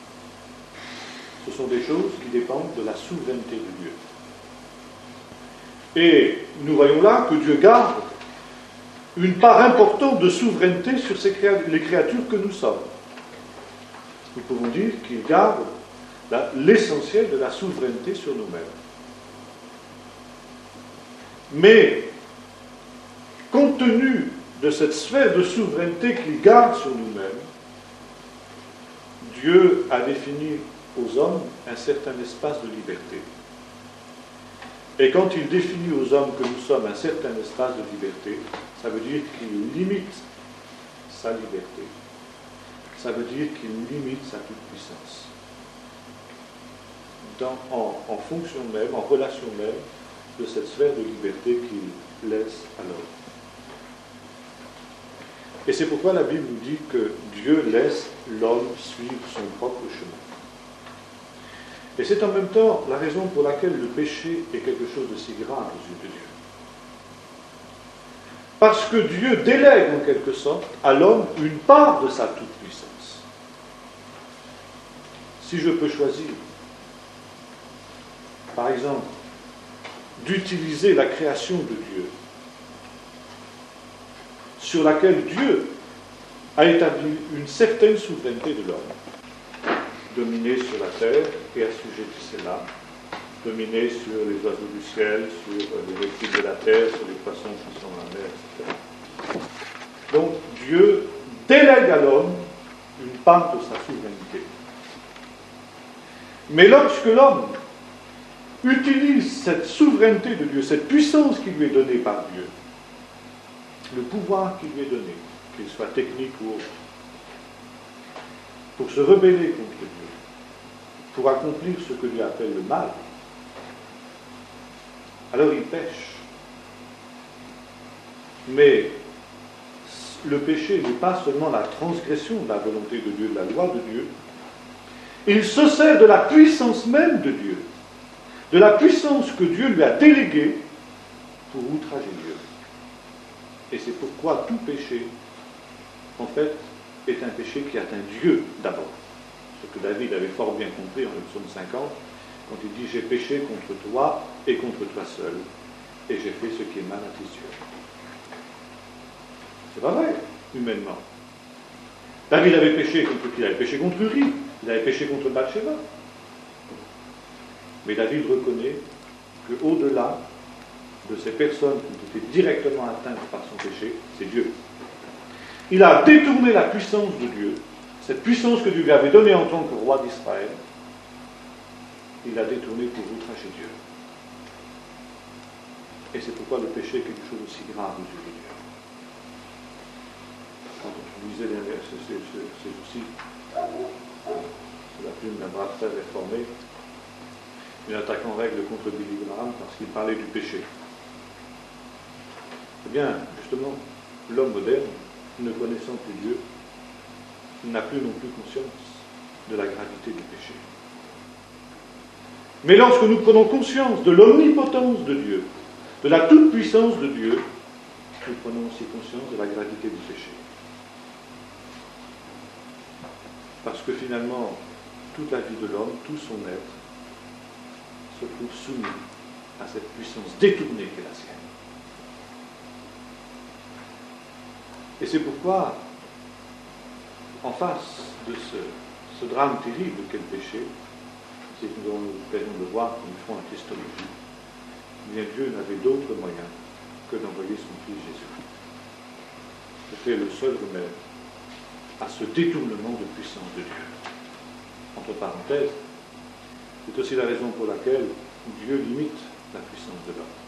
Ce sont des choses qui dépendent de la souveraineté de Dieu. Et nous voyons là que Dieu garde une part importante de souveraineté sur ces créa- les créatures que nous sommes. Nous pouvons dire qu'il garde la, l'essentiel de la souveraineté sur nous-mêmes. Mais, compte tenu de cette sphère de souveraineté qu'il garde sur nous-mêmes, Dieu a défini aux hommes un certain espace de liberté. Et quand il définit aux hommes que nous sommes un certain espace de liberté, ça veut dire qu'il limite sa liberté. Ça veut dire qu'il limite sa toute-puissance. Dans, en, en fonction même, en relation même, de cette sphère de liberté qu'il laisse à l'homme. Et c'est pourquoi la Bible nous dit que Dieu laisse l'homme suivre son propre chemin. Et c'est en même temps la raison pour laquelle le péché est quelque chose de si grave aux yeux de Dieu. Parce que Dieu délègue en quelque sorte à l'homme une part de sa toute-puissance. Si je peux choisir, par exemple, d'utiliser la création de Dieu, sur laquelle Dieu a établi une certaine souveraineté de l'homme, dominer sur la terre et assujettir-la, dominer sur les oiseaux du ciel, sur les reptiles de la terre, sur les poissons qui sont dans la mer, et cetera. Donc Dieu délègue à l'homme une part de sa souveraineté. Mais lorsque l'homme utilise cette souveraineté de Dieu, cette puissance qui lui est donnée par Dieu, le pouvoir qui lui est donné, qu'il soit technique ou autre, pour se rebeller contre Dieu, pour accomplir ce que Dieu appelle le mal, alors il pêche. Mais le péché n'est pas seulement la transgression de la volonté de Dieu, de la loi de Dieu, il se sert de la puissance même de Dieu, de la puissance que Dieu lui a déléguée pour outrager Dieu. Et c'est pourquoi tout péché, en fait, est un péché qui atteint Dieu d'abord. Ce que David avait fort bien compris en le psaume cinquante, quand il dit « J'ai péché contre toi et contre toi seul, et j'ai fait ce qui est mal à tes yeux. » C'est pas vrai, humainement. David avait péché contre qui? Il avait péché contre Uri, il avait péché contre Bathsheba. Mais David reconnaît qu'au-delà de ces personnes qui ont été directement atteintes par son péché, c'est Dieu. Il a détourné la puissance de Dieu, cette puissance que Dieu lui avait donnée en tant que roi d'Israël, il a détourné pour outrager Dieu. Et c'est pourquoi le péché est quelque chose aussi grave aux yeux de Dieu. Quand on lisait les versets, c'est aussi c'est la plume d'un brave frère réformé, une attaque en règle contre Billy Graham parce qu'il parlait du péché. Eh bien, justement, l'homme moderne, ne connaissant plus Dieu, n'a plus non plus conscience de la gravité du péché. Mais lorsque nous prenons conscience de l'omnipotence de Dieu, de la toute-puissance de Dieu, nous prenons aussi conscience de la gravité du péché. Parce que finalement, toute la vie de l'homme, tout son être, se trouve soumis à cette puissance détournée qu'est la sienne. Et c'est pourquoi, en face de ce, ce drame terrible qu'est le péché, c'est que nous avons l'occasion de voir comme ils font la Christologie, bien Dieu n'avait d'autre moyen que d'envoyer son Fils Jésus. C'était le seul remède à ce détournement de puissance de Dieu. Entre parenthèses, c'est aussi la raison pour laquelle Dieu limite la puissance de l'homme.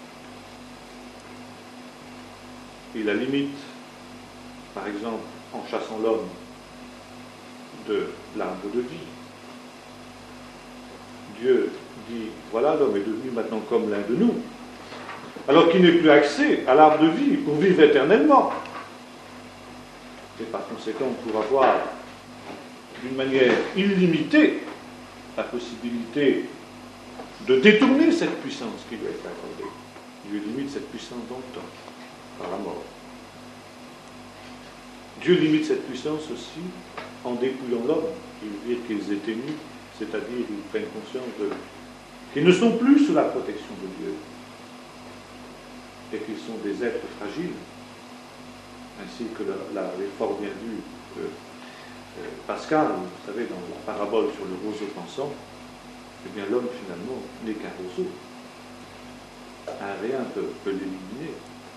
Il la limite, par exemple, en chassant l'homme de l'arbre de vie. Dieu dit, voilà, l'homme est devenu maintenant comme l'un de nous, alors qu'il n'est plus accès à l'arbre de vie pour vivre éternellement. Et par conséquent, on pourra voir d'une manière illimitée la possibilité de détourner cette puissance qui lui a été accordée. Dieu limite cette puissance dans le temps, par la mort. Dieu limite cette puissance aussi en dépouillant l'homme, qui veut dire qu'ils étaient nus, c'est-à-dire qu'ils prennent conscience de, qu'ils ne sont plus sous la protection de Dieu, et qu'ils sont des êtres fragiles, ainsi que l'avait fort bien vu que, euh, Pascal, vous savez, dans la parabole sur le roseau pensant, eh bien l'homme finalement n'est qu'un roseau. Un rien peut, peut l'éliminer.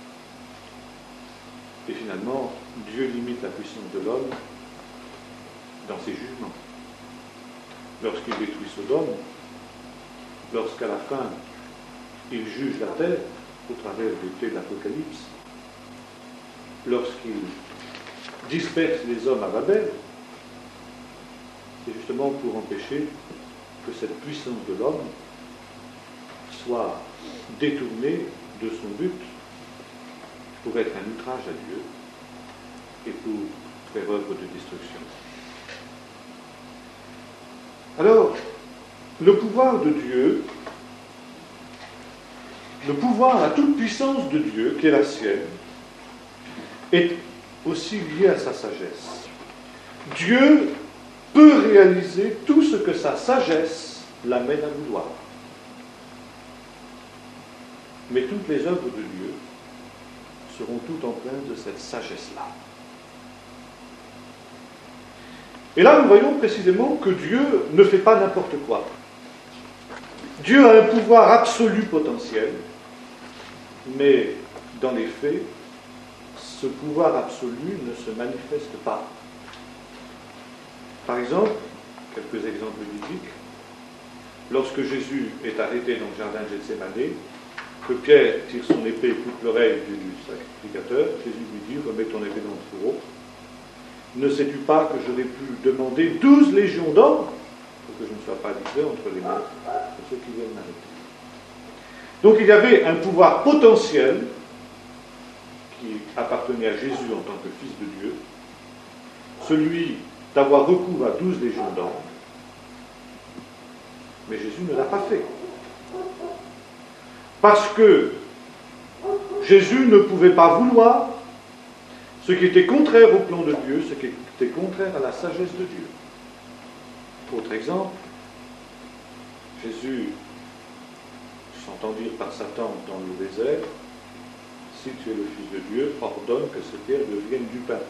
Et finalement, Dieu limite la puissance de l'homme dans ses jugements. Lorsqu'il détruit Sodome, lorsqu'à la fin, il juge la terre au travers des clés de l'Apocalypse, lorsqu'il disperse les hommes à Babel, c'est justement pour empêcher que cette puissance de l'homme soit détournée de son but pour être un outrage à Dieu et pour faire œuvre de destruction. Alors, le pouvoir de Dieu, le pouvoir, la toute-puissance de Dieu, qui est la sienne, est aussi lié à sa sagesse. Dieu peut réaliser tout ce que sa sagesse l'amène à vouloir. Mais toutes les œuvres de Dieu seront toutes empreintes de cette sagesse-là. Et là, nous voyons précisément que Dieu ne fait pas n'importe quoi. Dieu a un pouvoir absolu potentiel, mais dans les faits, ce pouvoir absolu ne se manifeste pas. Par exemple, quelques exemples bibliques, lorsque Jésus est arrêté dans le jardin de Gethsémanée, que Pierre tire son épée et coupe l'oreille du sacrificateur, Jésus lui dit, remets ton épée dans le fourreau. Ne sais-tu pas que j'aurais pu demander douze légions d'hommes pour que je ne sois pas livré entre les mains de ceux qui viennent m'arrêter. Donc il y avait un pouvoir potentiel qui appartenait à Jésus en tant que Fils de Dieu, celui d'avoir recours à douze légions d'hommes, mais Jésus ne l'a pas fait. Parce que Jésus ne pouvait pas vouloir ce qui était contraire au plan de Dieu, ce qui était contraire à la sagesse de Dieu. Autre exemple, Jésus s'entend dire par Satan dans le désert, si tu es le Fils de Dieu, ordonne que ces pierres deviennent du pain.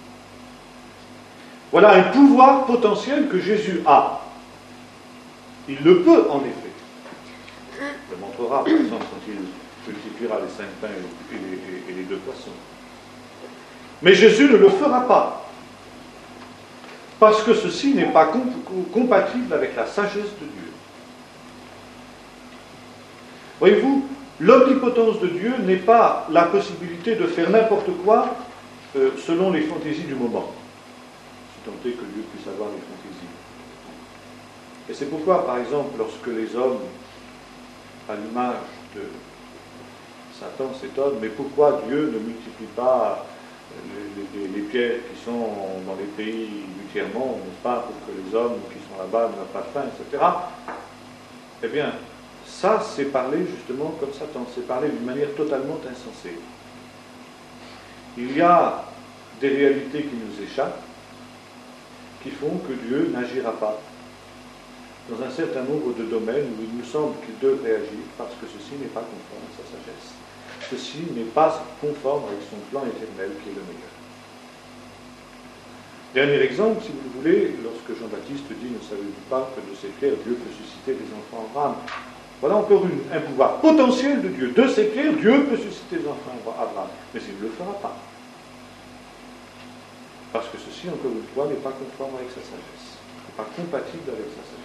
Voilà un pouvoir potentiel que Jésus a. Il le peut, en effet. Il le montrera, par exemple, quand il multipliera les cinq pains et les, et les deux poissons. Mais Jésus ne le fera pas. Parce que ceci n'est pas comp- compatible avec la sagesse de Dieu. Voyez-vous, l'omnipotence de Dieu n'est pas la possibilité de faire n'importe quoi euh, selon les fantaisies du moment. Si tant est que Dieu puisse avoir les fantaisies. Et c'est pourquoi, par exemple, lorsque les hommes, à l'image de Satan, s'étonnent, mais pourquoi Dieu ne multiplie pas les, les, les pierres qui sont dans les pays du tiers-monde, n'est-ce pas, pour que les hommes qui sont là-bas n'aient pas faim, et cetera. Eh bien, ça, c'est parler justement comme Satan, c'est parler d'une manière totalement insensée. Il y a des réalités qui nous échappent, qui font que Dieu n'agira pas dans un certain nombre de domaines où il nous semble qu'il devrait agir, parce que ceci n'est pas conforme à sa sagesse. Ceci n'est pas conforme avec son plan éternel qui est le meilleur. Dernier exemple, si vous le voulez, lorsque Jean-Baptiste dit « Ne savez-vous pas que de ces pierres, Dieu peut susciter des enfants Abraham ?» Voilà encore une, un pouvoir potentiel de Dieu. De ces pierres, Dieu peut susciter des enfants Abraham, mais il ne le fera pas. Parce que ceci, encore une fois, n'est pas conforme avec sa sagesse, n'est pas compatible avec sa sagesse.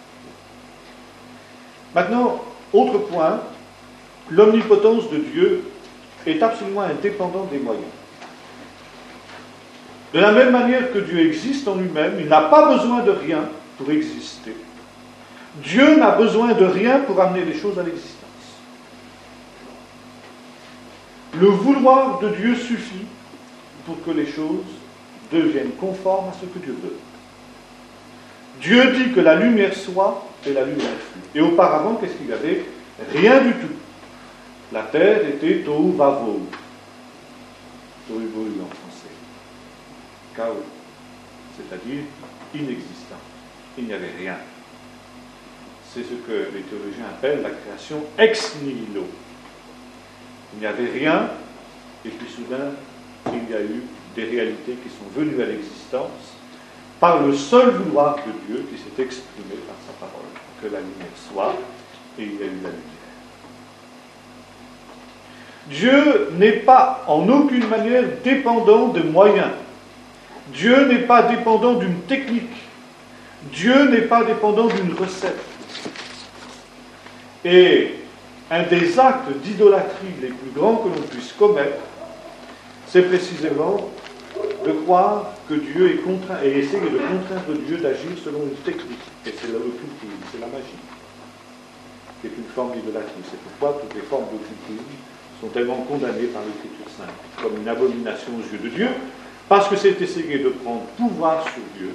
Maintenant, autre point, l'omnipotence de Dieu est absolument indépendante des moyens. De la même manière que Dieu existe en lui-même, il n'a pas besoin de rien pour exister. Dieu n'a besoin de rien pour amener les choses à l'existence. Le vouloir de Dieu suffit pour que les choses deviennent conformes à ce que Dieu veut. Dieu dit que la lumière soit, et la lumière fut. Et auparavant, qu'est-ce qu'il y avait? Rien du tout. La terre était tohu vavohu. Tohu vavohu en français. Chaos. C'est-à-dire inexistant. Il n'y avait rien. C'est ce que les théologiens appellent la création ex nihilo. Il n'y avait rien, et puis soudain, il y a eu des réalités qui sont venues à l'existence par le seul vouloir de Dieu qui s'est exprimé par sa parole. Que la lumière soit, et il y a eu la lumière. Dieu n'est pas en aucune manière dépendant de moyens. Dieu n'est pas dépendant d'une technique. Dieu n'est pas dépendant d'une recette. Et un des actes d'idolâtrie les plus grands que l'on puisse commettre, c'est précisément de croire que Dieu est contraint, et essayer de contraindre Dieu d'agir selon une technique. Et c'est l'occultisme, c'est la magie, qui est une forme d'idolâtrie. C'est pourquoi toutes les formes d'occultisme sont tellement condamnées par l'Écriture sainte, comme une abomination aux yeux de Dieu, parce que c'est essayer de prendre pouvoir sur Dieu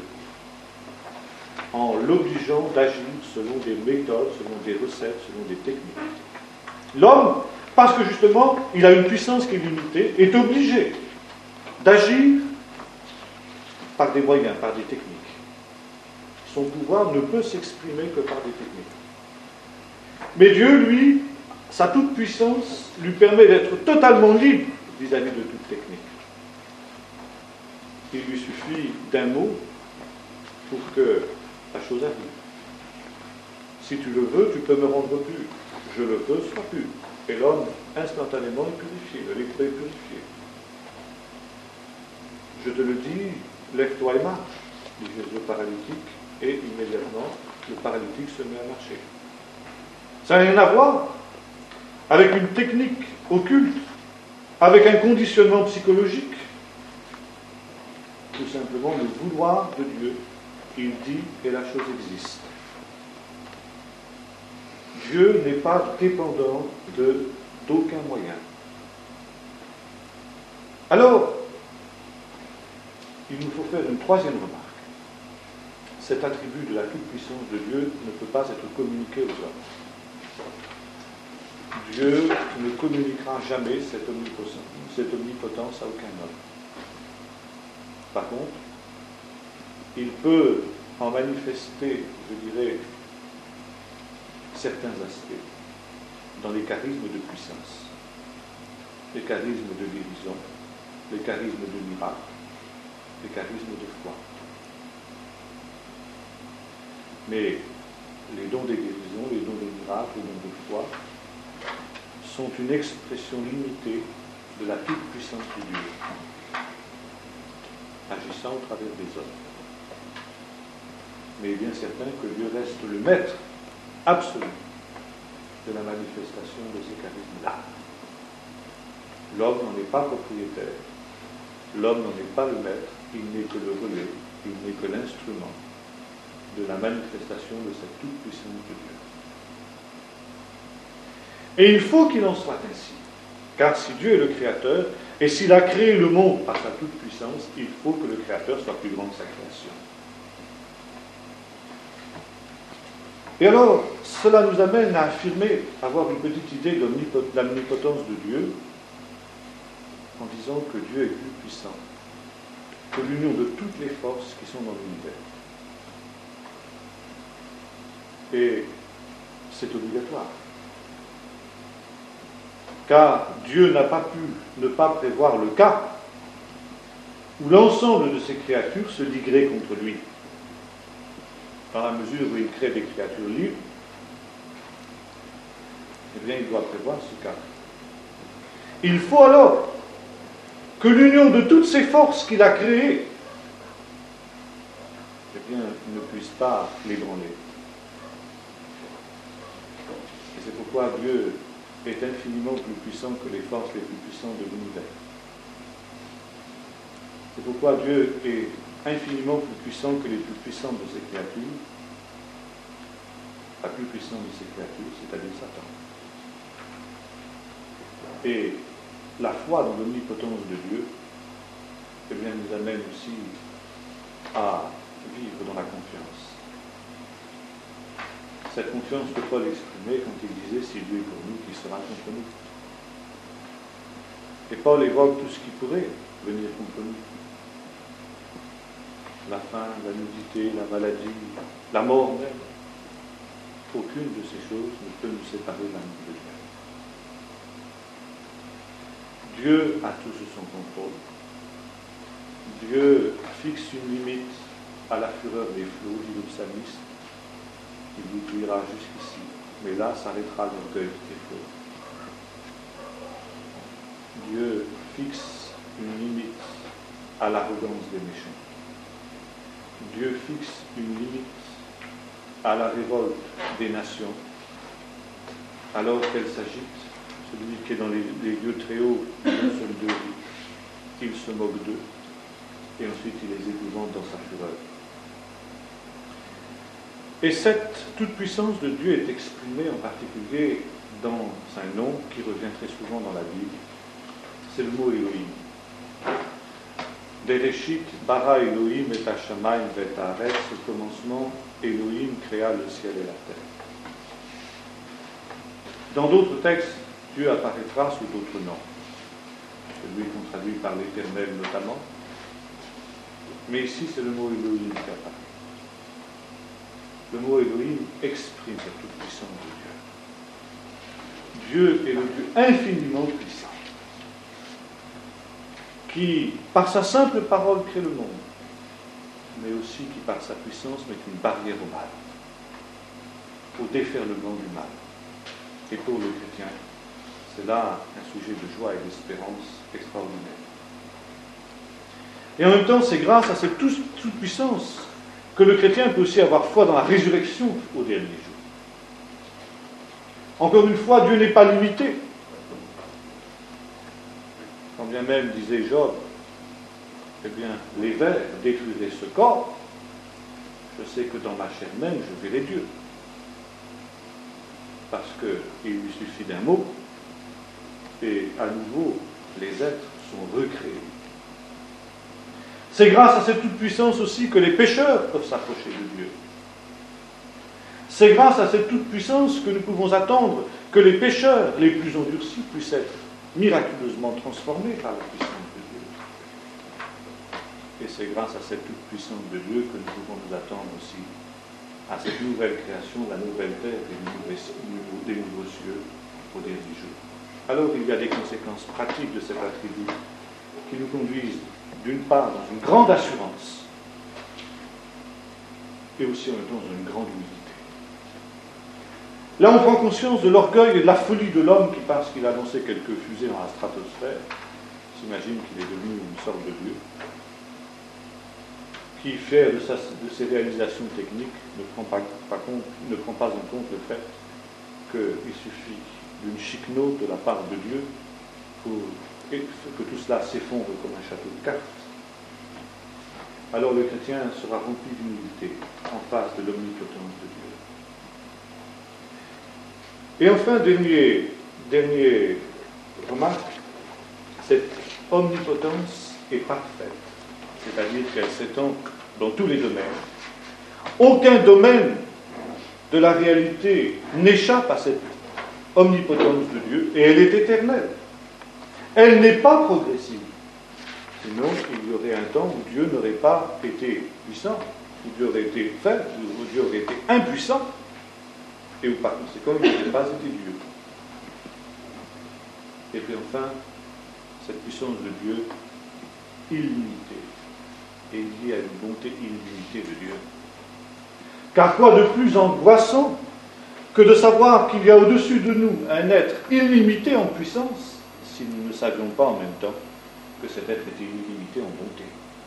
en l'obligeant d'agir selon des méthodes, selon des recettes, selon des techniques. L'homme, parce que justement, il a une puissance qui est limitée, est obligé d'agir par des moyens, par des techniques. Son pouvoir ne peut s'exprimer que par des techniques. Mais Dieu, lui, sa toute-puissance lui permet d'être totalement libre vis-à-vis de toute technique. Il lui suffit d'un mot pour que la chose arrive. Si tu le veux, tu peux me rendre pur. Je le veux, sois pur. Et l'homme, instantanément, est purifié. Le lépreux est purifié. Je te le dis, lève-toi et marche, dit Jésus au paralytique, et immédiatement, le paralytique se met à marcher. Ça n'a rien à voir avec une technique occulte, avec un conditionnement psychologique. Tout simplement le vouloir de Dieu. Il dit et la chose existe. Dieu n'est pas dépendant de, d'aucun moyen. Alors, il nous faut faire une troisième remarque. Cet attribut de la toute-puissance de Dieu ne peut pas être communiqué aux hommes. Dieu ne communiquera jamais cette omnipotence, cette omnipotence à aucun homme. Par contre, il peut en manifester, je dirais, certains aspects dans les charismes de puissance, les charismes de guérison, les charismes de miracle, les charismes de foi. Mais les dons des guérisons, les dons des miracles, les dons de foi sont une expression limitée de la toute-puissance de Dieu, agissant au travers des hommes. Mais il est bien certain que Dieu reste le maître absolu de la manifestation de ces charismes-là. L'homme n'en est pas propriétaire, l'homme n'en est pas le maître, il n'est que le relais, il n'est que l'instrument de la manifestation de cette toute-puissance de Dieu. Et il faut qu'il en soit ainsi, car si Dieu est le Créateur, et s'il a créé le monde par sa toute-puissance, il faut que le Créateur soit plus grand que sa création. Et alors, cela nous amène à affirmer, à avoir une petite idée de l'omnipotence de Dieu, en disant que Dieu est plus puissant que l'union de toutes les forces qui sont dans l'univers. Et c'est obligatoire. Car Dieu n'a pas pu ne pas prévoir le cas où l'ensemble de ses créatures se ligueraient contre lui. Dans la mesure où il crée des créatures libres, eh bien, il doit prévoir ce cas. Il faut alors que l'union de toutes ces forces qu'il a créées, eh bien, ne puisse pas l'ébranler. Et c'est pourquoi Dieu est infiniment plus puissant que les forces les plus puissantes de l'univers. C'est pourquoi Dieu est infiniment plus puissant que les plus puissantes de ses créatures, la plus puissante de ses créatures, c'est-à-dire Satan. Et la foi dans l'omnipotence de Dieu, eh bien, nous amène aussi à vivre dans la confiance. Cette confiance que Paul exprimait quand il disait « Si Dieu est pour nous, qui sera contre nous ?» Et Paul évoque tout ce qui pourrait venir contre nous. La faim, la nudité, la maladie, la mort même. Aucune de ces choses ne peut nous séparer de l'amour de Dieu. Dieu a tout sous son contrôle. Dieu fixe une limite à la fureur des flots, dit le psalmiste. Il vous tuera jusqu'ici, mais là s'arrêtera l'orgueil des flots. Dieu fixe une limite à l'arrogance des méchants. Dieu fixe une limite à la révolte des nations, alors qu'elle s'agite. Celui qui est dans les, les lieux très hauts, d'un seul Dieu, il se moque d'eux, et ensuite il les épouvante dans sa fureur. Et cette toute-puissance de Dieu est exprimée en particulier dans un nom qui revient très souvent dans la Bible, c'est le mot Elohim. Bereshit bara Elohim et Hashamayim et Haaretz, au commencement, Elohim créa le ciel et la terre. Dans d'autres textes, Dieu apparaîtra sous d'autres noms. Celui qu'on traduit par l'Éternel notamment. Mais ici, c'est le mot Elohim qui apparaît. Le mot Elohim exprime cette toute-puissance de Dieu. Dieu est le Dieu infiniment puissant, qui, par sa simple parole, crée le monde, mais aussi qui, par sa puissance, met une barrière au mal, au déferlement du mal. Et pour le chrétien, c'est là un sujet de joie et d'espérance extraordinaire. Et en même temps, c'est grâce à cette toute-puissance que le chrétien peut aussi avoir foi dans la résurrection au dernier jour. Encore une fois, Dieu n'est pas limité. Quand bien même, disait Job, eh bien, les vers détruiraient ce corps, je sais que dans ma chair même, je verrai Dieu. Parce qu'il lui suffit d'un mot, et à nouveau, les êtres sont recréés. C'est grâce à cette toute-puissance aussi que les pécheurs peuvent s'approcher de Dieu. C'est grâce à cette toute-puissance que nous pouvons attendre que les pécheurs les plus endurcis puissent être miraculeusement transformés par la puissance de Dieu. Et c'est grâce à cette toute-puissance de Dieu que nous pouvons nous attendre aussi à cette nouvelle création, la nouvelle terre et des nouveaux cieux au dernier jour. Alors il y a des conséquences pratiques de cet attribut qui nous conduisent d'une part dans une grande assurance et aussi en même temps dans une grande humilité. Là, on prend conscience de l'orgueil et de la folie de l'homme qui, parce qu'il a lancé quelques fusées dans la stratosphère, s'imagine qu'il est devenu une sorte de Dieu, qui, fier de, sa, de ses réalisations techniques, ne prend pas, pas compte, ne prend pas en compte le fait qu'il suffit d'une chic note de la part de Dieu pour que tout cela s'effondre comme un château de cartes, alors le chrétien sera rempli d'humilité en face de l'omnipotence de Dieu. Et enfin, dernier, dernier remarque, cette omnipotence est parfaite, c'est-à-dire qu'elle s'étend dans tous les domaines. Aucun domaine de la réalité n'échappe à cette omnipotence de Dieu, et elle est éternelle. Elle n'est pas progressive. Sinon, il y aurait un temps où Dieu n'aurait pas été puissant, où Dieu aurait été faible, où Dieu aurait été impuissant, et où par conséquent, il n'aurait pas été Dieu. Et puis enfin, cette puissance de Dieu illimitée est liée à une bonté illimitée de Dieu. Car quoi de plus angoissant que de savoir qu'il y a au-dessus de nous un être illimité en puissance, si nous ne savions pas en même temps que cet être était illimité en bonté.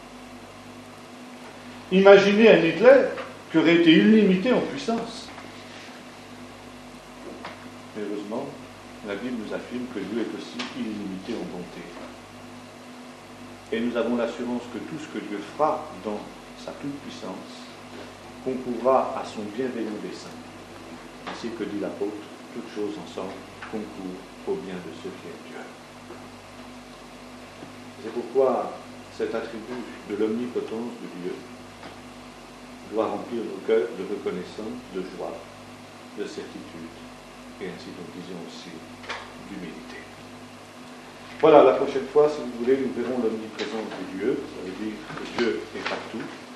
Imaginez un Hitler qui aurait été illimité en puissance. Mais heureusement, la Bible nous affirme que Dieu est aussi illimité en bonté. Et nous avons l'assurance que tout ce que Dieu fera dans sa toute-puissance concourra à son bienveillant dessein. Ainsi que dit l'apôtre, toutes choses ensemble concourent au bien de ceux qui aiment Dieu. C'est pourquoi cet attribut de l'omnipotence de Dieu doit remplir nos cœurs de reconnaissance, de joie, de certitude, et ainsi nous disons aussi d'humilité. Voilà, la prochaine fois, si vous voulez, nous verrons l'omniprésence de Dieu, ça veut dire que Dieu est partout,